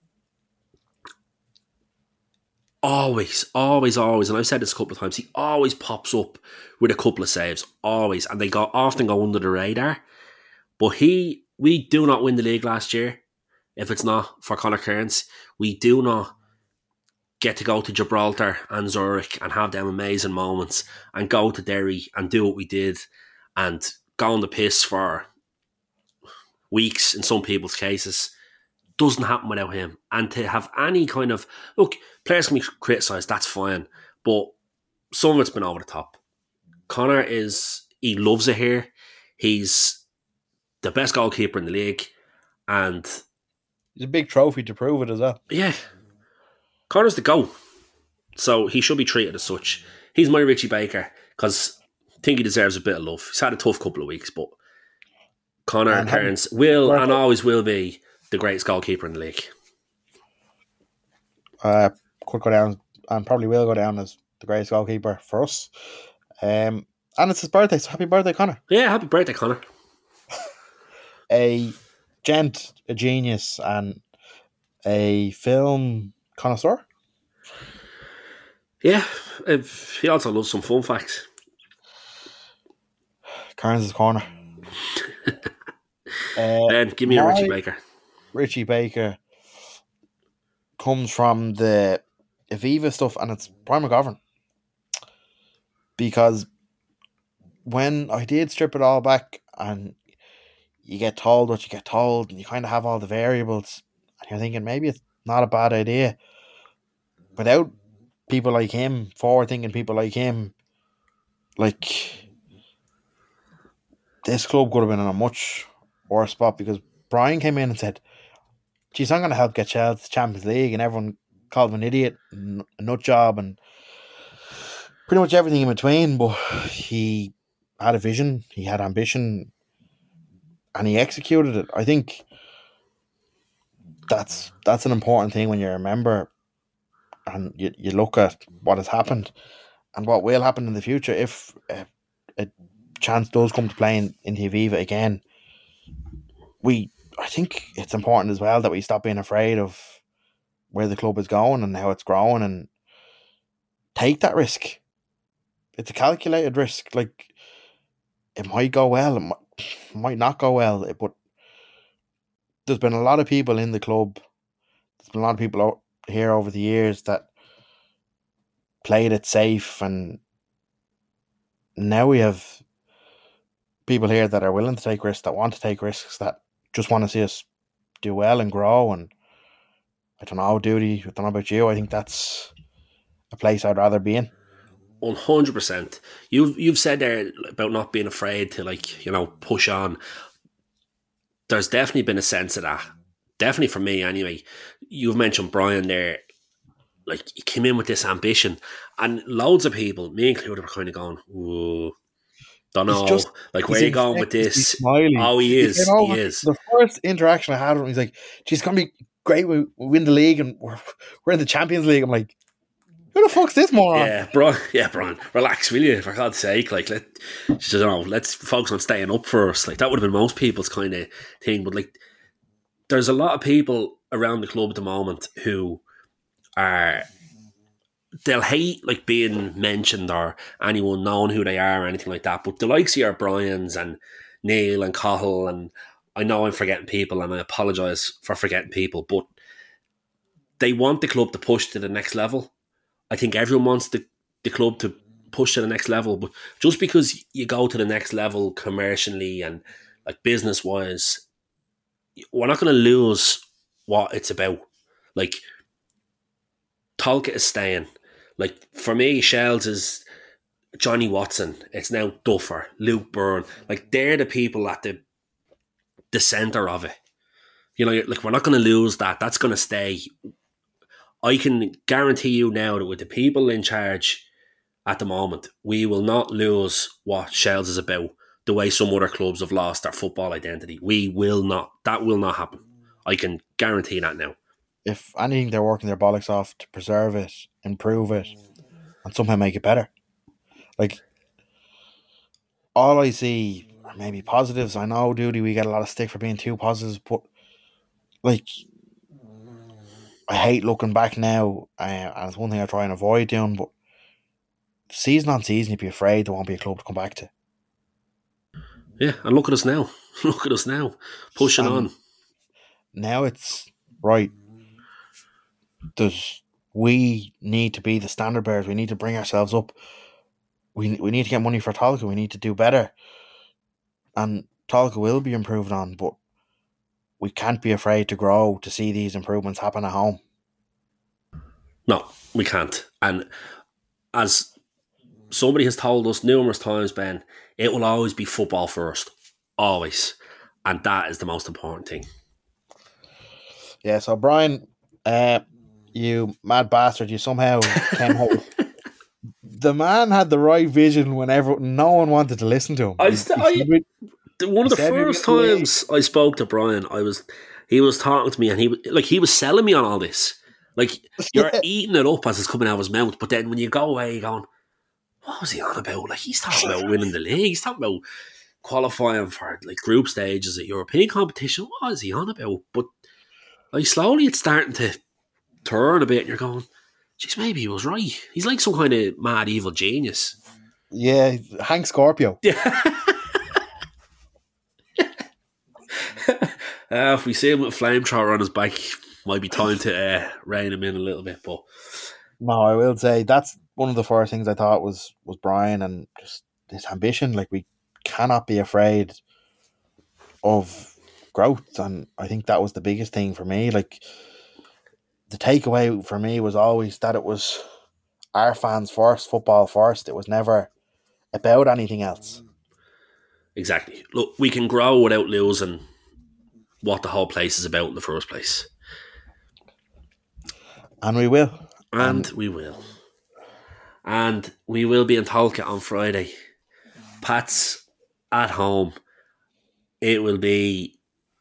always, always, always, and I've said this a couple of times, he always pops up with a couple of saves, always, and they go often go under the radar. But he, we do not win the league last year if it's not for Conor Kearns. We do not get to go to Gibraltar and Zurich and have them amazing moments and go to Derry and do what we did and go on the piss for weeks in some people's cases doesn't happen without him. And to have any kind of look, players can be criticised, that's fine, but some of it's been over the top. Conor is he loves it here. He's the best goalkeeper in the league, and
it's a big trophy to prove it as well.
Yeah, Conor's the GOAT, so he should be treated as such. He's my Richie Baker because I think he deserves a bit of love. He's had a tough couple of weeks, but Conor and Kearns will and always will be the greatest goalkeeper in the league.
Uh, could go down and probably will go down as the greatest goalkeeper for us. Um, and it's his birthday, so happy birthday, Conor.
Yeah, happy birthday, Conor.
A gent, a genius, and a film connoisseur.
Yeah, he also loves some fun facts.
Kearns' corner.
uh, Ben, give me a Richie Baker.
Richie Baker comes from the Aviva stuff, and it's Brian McGovern. Because when I did strip it all back, and you get told what you get told, and you kind of have all the variables, and you're thinking maybe it's not a bad idea. Without people like him, forward-thinking people like him, like, this club could have been in a much worse spot, because Brian came in and said, geez, I'm going to help get Chelsea Champions League, and everyone called him an idiot, and a nut job, and pretty much everything in between. But he had a vision, he had ambition, and he executed it. I think that's that's an important thing when you're a member, and you, you look at what has happened and what will happen in the future if a, a chance does come to play in, in the Aviva again. We, I think it's important as well that we stop being afraid of where the club is going and how it's growing, and take that risk. It's a calculated risk. Like, it might go well, it might, it might not go well, but there's been a lot of people in the club, there's been a lot of people out here over the years that played it safe, and now we have people here that are willing to take risks, that want to take risks, that just want to see us do well and grow. And I don't know, Duty, I don't know about you, I think that's a place I'd rather be in.
one hundred percent. You've, you've said there about not being afraid to, like, you know, push on. There's definitely been a sense of that. Definitely for me anyway. You've mentioned Brian there. Like, he came in with this ambition, and loads of people, me included, were kind of going, whoa, don't know, just, like, where are you going with this? Oh, he is, he, he is.
The first interaction I had with him, he's like, geez, it's going to be great, we win the league, and we're, we're in the Champions League. I'm like, who the fuck's this moron?
Yeah, Brian, yeah, Brian, relax, will you? For God's sake, like, let, you know, let's focus on staying up first. Like, that would have been most people's kind of thing. But, like, there's a lot of people around the club at the moment who are, they'll hate, like, being mentioned or anyone knowing who they are or anything like that. But the likes of your Brians and Neil and Cahill, and I know I'm forgetting people, and I apologise for forgetting people, but they want the club to push to the next level. I think everyone wants the, the club to push to the next level, but just because you go to the next level commercially and, like, business wise, we're not going to lose what it's about. Like, Talcott is staying. Like, for me, Shells is Johnny Watson. It's now Duffer, Luke Byrne. Like, they're the people at the the centre of it. You know, like, we're not going to lose that. That's going to stay. I can guarantee you now that with the people in charge at the moment, we will not lose what Shells is about the way some other clubs have lost their football identity. We will not. That will not happen. I can guarantee that now.
If anything, they're working their bollocks off to preserve it, improve it, and somehow make it better. Like, all I see are maybe positives. I know, Duty, we get a lot of stick for being too positive, but, like, I hate looking back now, uh, and it's one thing I try and avoid doing, but season on season, you'd be afraid there won't be a club to come back to.
Yeah, and look at us now. Look at us now, pushing and on.
Now it's, right, Does we need to be the standard bearers. We need to bring ourselves up. We we need to get money for Talca. We need to do better. And Talca will be improved on, but we can't be afraid to grow to see these improvements happen at home.
No, we can't. And as somebody has told us numerous times, Ben, it will always be football first. Always. And that is the most important thing.
Yeah, so Brian, uh, you mad bastard, you somehow came home. The man had the right vision whenever no one wanted to listen to him.
I, st- I One of the first times I spoke to Brian, I was he was talking to me and he like he was selling me on all this. Like, you're eating it up as it's coming out of his mouth, but then when you go away, you're going, what was he on about? Like, he's talking about winning the league. He's talking about qualifying for like group stages at European competition. What is he on about? But like slowly it's starting to turn a bit and you're going, geez, maybe he was right. He's like some kind of mad evil genius.
Yeah, Hank Scorpio.
Yeah. uh, if we see him with a flamethrower on his back, might be time to uh, rein him in a little bit. But
no, I will say that's one of the first things I thought was was Brian and just his ambition. Like, we cannot be afraid of growth, and I think that was the biggest thing for me. Like, the takeaway for me was always that it was our fans first, football first. It was never about anything else.
Exactly. Look, we can grow without losing what the whole place is about in the first place.
And we will.
And um, we will. And we will be in Tolka on Friday. Pats at home. It will be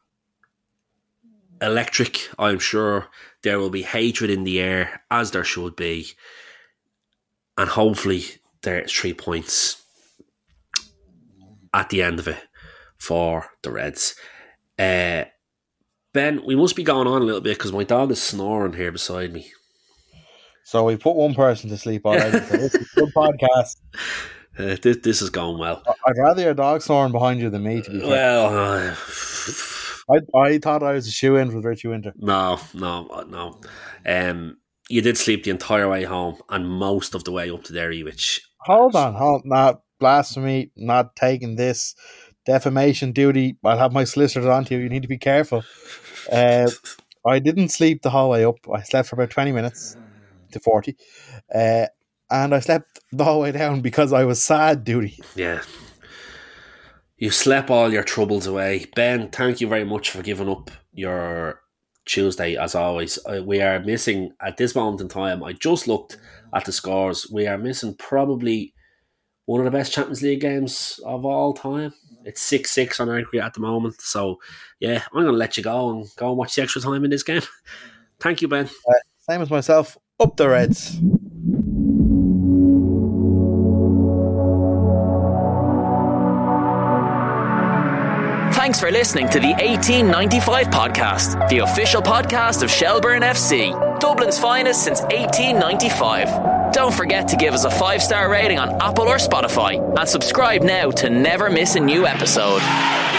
electric, I'm sure. There will be hatred in the air, as there should be. And hopefully there's three points at the end of it for the Reds. Uh, Ben, we must be going on a little bit because my dog is snoring here beside me.
So we put one person to sleep already. So this is a good podcast.
Uh, this, this is going well.
I'd rather your dog snoring behind you than me, to be fair.
Well, uh,
I I thought I was a shoe-in with Richie Winter.
No, no, no. Um, you did sleep the entire way home and most of the way up to Derry, which...
Hold on, hold not blasphemy, not taking this defamation duty. I'll have my solicitors on to you. You need to be careful. Uh, I didn't sleep the whole way up. I slept for about twenty minutes to forty. Uh, and I slept the whole way down because I was sad, duty.
Yeah. You slept all your troubles away. Ben, thank you very much for giving up your Tuesday, as always. Uh, we are missing, at this moment in time, I just looked at the scores, we are missing probably one of the best Champions League games of all time. It's six six on aggregate at the moment. So, yeah, I'm going to let you go and go and watch the extra time in this game. Thank you, Ben.
Uh, same as myself. Up the Reds.
Thanks for listening to the eighteen ninety-five podcast, the official podcast of Shelbourne F C, Dublin's finest since eighteen ninety-five. Don't forget to give us a five-star rating on Apple or Spotify and subscribe now to never miss a new episode.